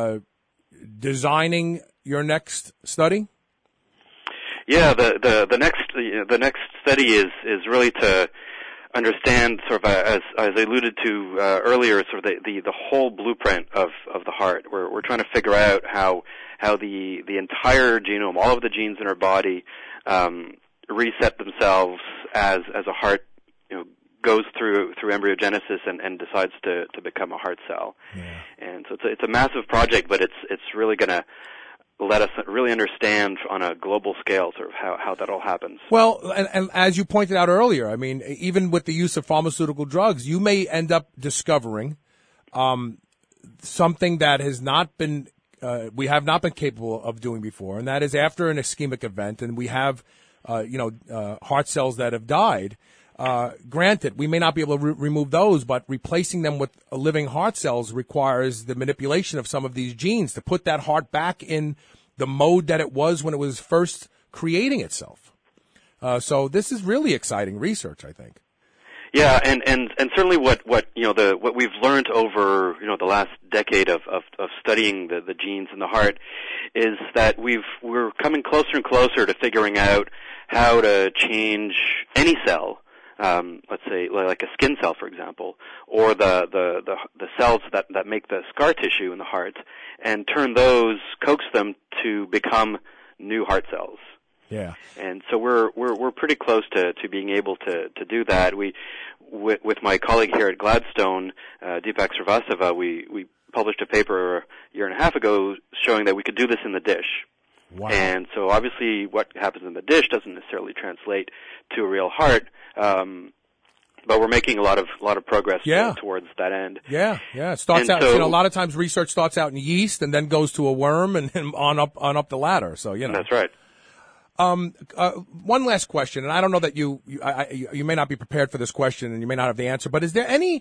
designing your next study. Yeah, the next study is really to understand, sort of as I alluded to earlier, sort of the whole blueprint of the heart. We're trying to figure out how the entire genome, all of the genes in our body, reset themselves as a heart, goes through embryogenesis and decides to become a heart cell. Yeah. And so it's a massive project, but it's really going to let us really understand on a global scale sort of how that all happens. Well, and as you pointed out earlier, I mean, even with the use of pharmaceutical drugs, you may end up discovering something that has not been we have not been capable of doing before, and that is after an ischemic event, and we have heart cells that have died. Granted, we may not be able to remove those, but replacing them with living heart cells requires the manipulation of some of these genes to put that heart back in the mode that it was when it was first creating itself. So this is really exciting research, I think. Yeah, and certainly what we've learned over the last decade of studying the genes in the heart is that we're coming closer and closer to figuring out how to change any cell. Let's say like a skin cell, for example, or the cells that make the scar tissue in the heart, and coax them to become new heart cells. Yeah. And so we're pretty close to being able to do that. With my colleague here at Gladstone, Deepak Srivastava, we published a paper a year and a half ago showing that we could do this in the dish. Wow. And so obviously what happens in the dish doesn't necessarily translate to a real heart, but we're making a lot of progress towards that end. Yeah. It starts out, a lot of times research starts out in yeast and then goes to a worm and on up the ladder. So, That's right. One last question, and I don't know that you may not be prepared for this question and you may not have the answer, but do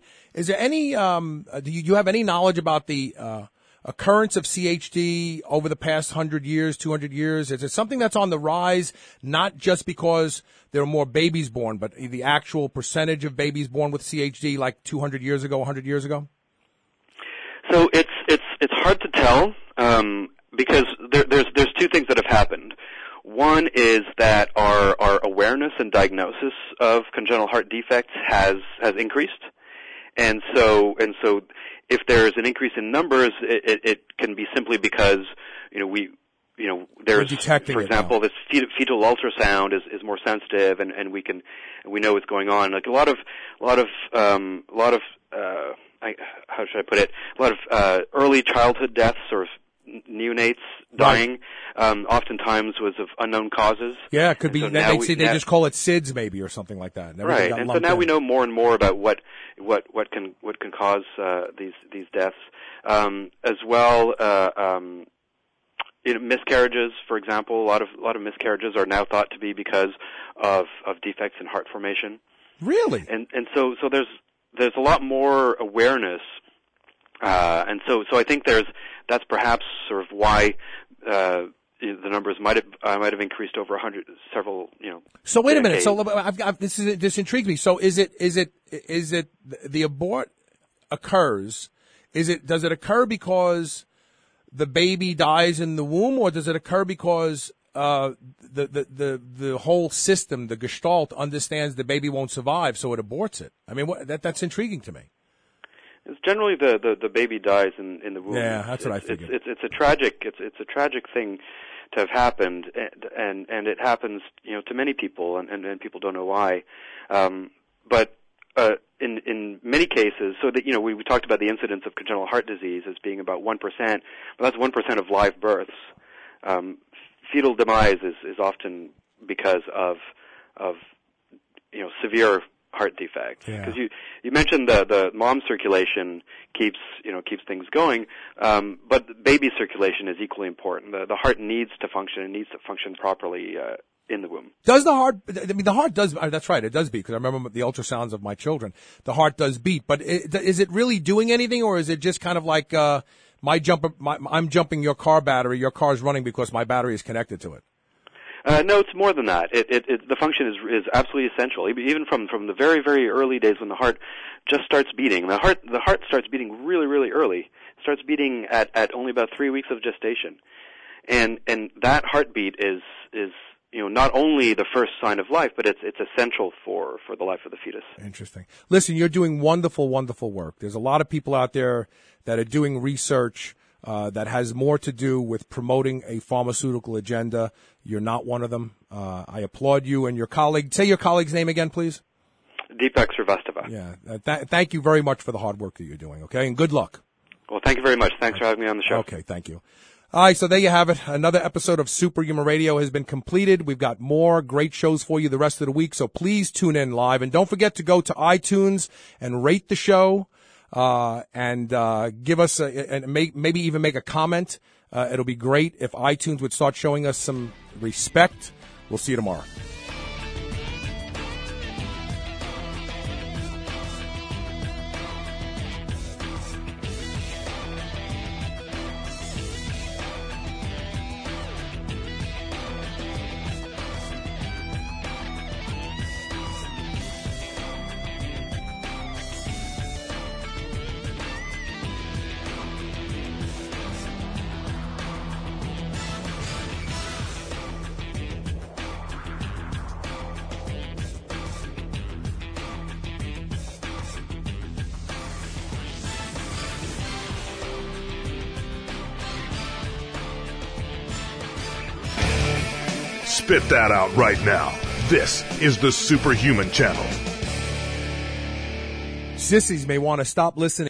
you have any knowledge about the occurrence of CHD over the past 100 years, 200 years? Is it something that's on the rise, not just because there are more babies born, but the actual percentage of babies born with CHD like 200 years ago, 100 years ago? So it's hard to tell because there's two things that have happened. One is that our awareness and diagnosis of congenital heart defects has increased, and so if there's an increase in numbers, it can be simply because there's, for example, this fetal ultrasound is more sensitive, and we know what's going on. Like a lot of how should I put it? A lot of early childhood deaths or neonates dying, oftentimes was of unknown causes. Yeah, it could be. They just call it SIDS maybe or something like that. Right, and so now we know more and more about what can cause these deaths, as well. Miscarriages, for example, a lot of miscarriages are now thought to be because of defects in heart formation. Really, and so there's a lot more awareness, and so I think that's perhaps sort of why the numbers might have increased over several. So wait a minute. decades. So this intrigues me. So is it the abort occurs? Does it occur because the baby dies in the womb, or does it occur because the whole system, the gestalt, understands the baby won't survive, so it aborts it? I mean, that's intriguing to me. It's generally the baby dies in the womb. Yeah, that's what I figured. It's a tragic thing to have happened, and it happens to many people, and people don't know why. But in many cases, so that we talked about the incidence of congenital heart disease as being about 1%, but that's 1% of live births. Fetal demise is often because of severe heart defect. Yeah. Because you mentioned the mom circulation keeps things going, but the baby circulation is equally important. The heart needs to function. It needs to function properly in the womb. Does the heart? I mean, the heart does. That's right. It does beat, because I remember the ultrasounds of my children. The heart does beat, but is it really doing anything, or is it just kind of like I'm jumping your car battery? Your car's running because my battery is connected to it. No, it's more than that. The function is absolutely essential. Even from the very, very early days when the heart just starts beating. The heart starts beating really, really early. It starts beating at only about 3 weeks of gestation, and that heartbeat is not only the first sign of life, but it's essential for the life of the fetus. Interesting. Listen, you're doing wonderful, wonderful work. There's a lot of people out there that are doing research that has more to do with promoting a pharmaceutical agenda. You're not one of them. I applaud you and your colleague. Say your colleague's name again, please. Deepak Srivastava. Yeah. Thank you very much for the hard work that you're doing, okay? And good luck. Well, thank you very much. Thanks for having me on the show. Okay, thank you. All right, so there you have it. Another episode of Superhuman Radio has been completed. We've got more great shows for you the rest of the week, so please tune in live. And don't forget to go to iTunes and rate the show, and give us and maybe even make a comment. It'll be great if iTunes would start showing us some respect. We'll see you tomorrow. Spit that out right now. This is the Superhuman Channel. Sissies may want to stop listening.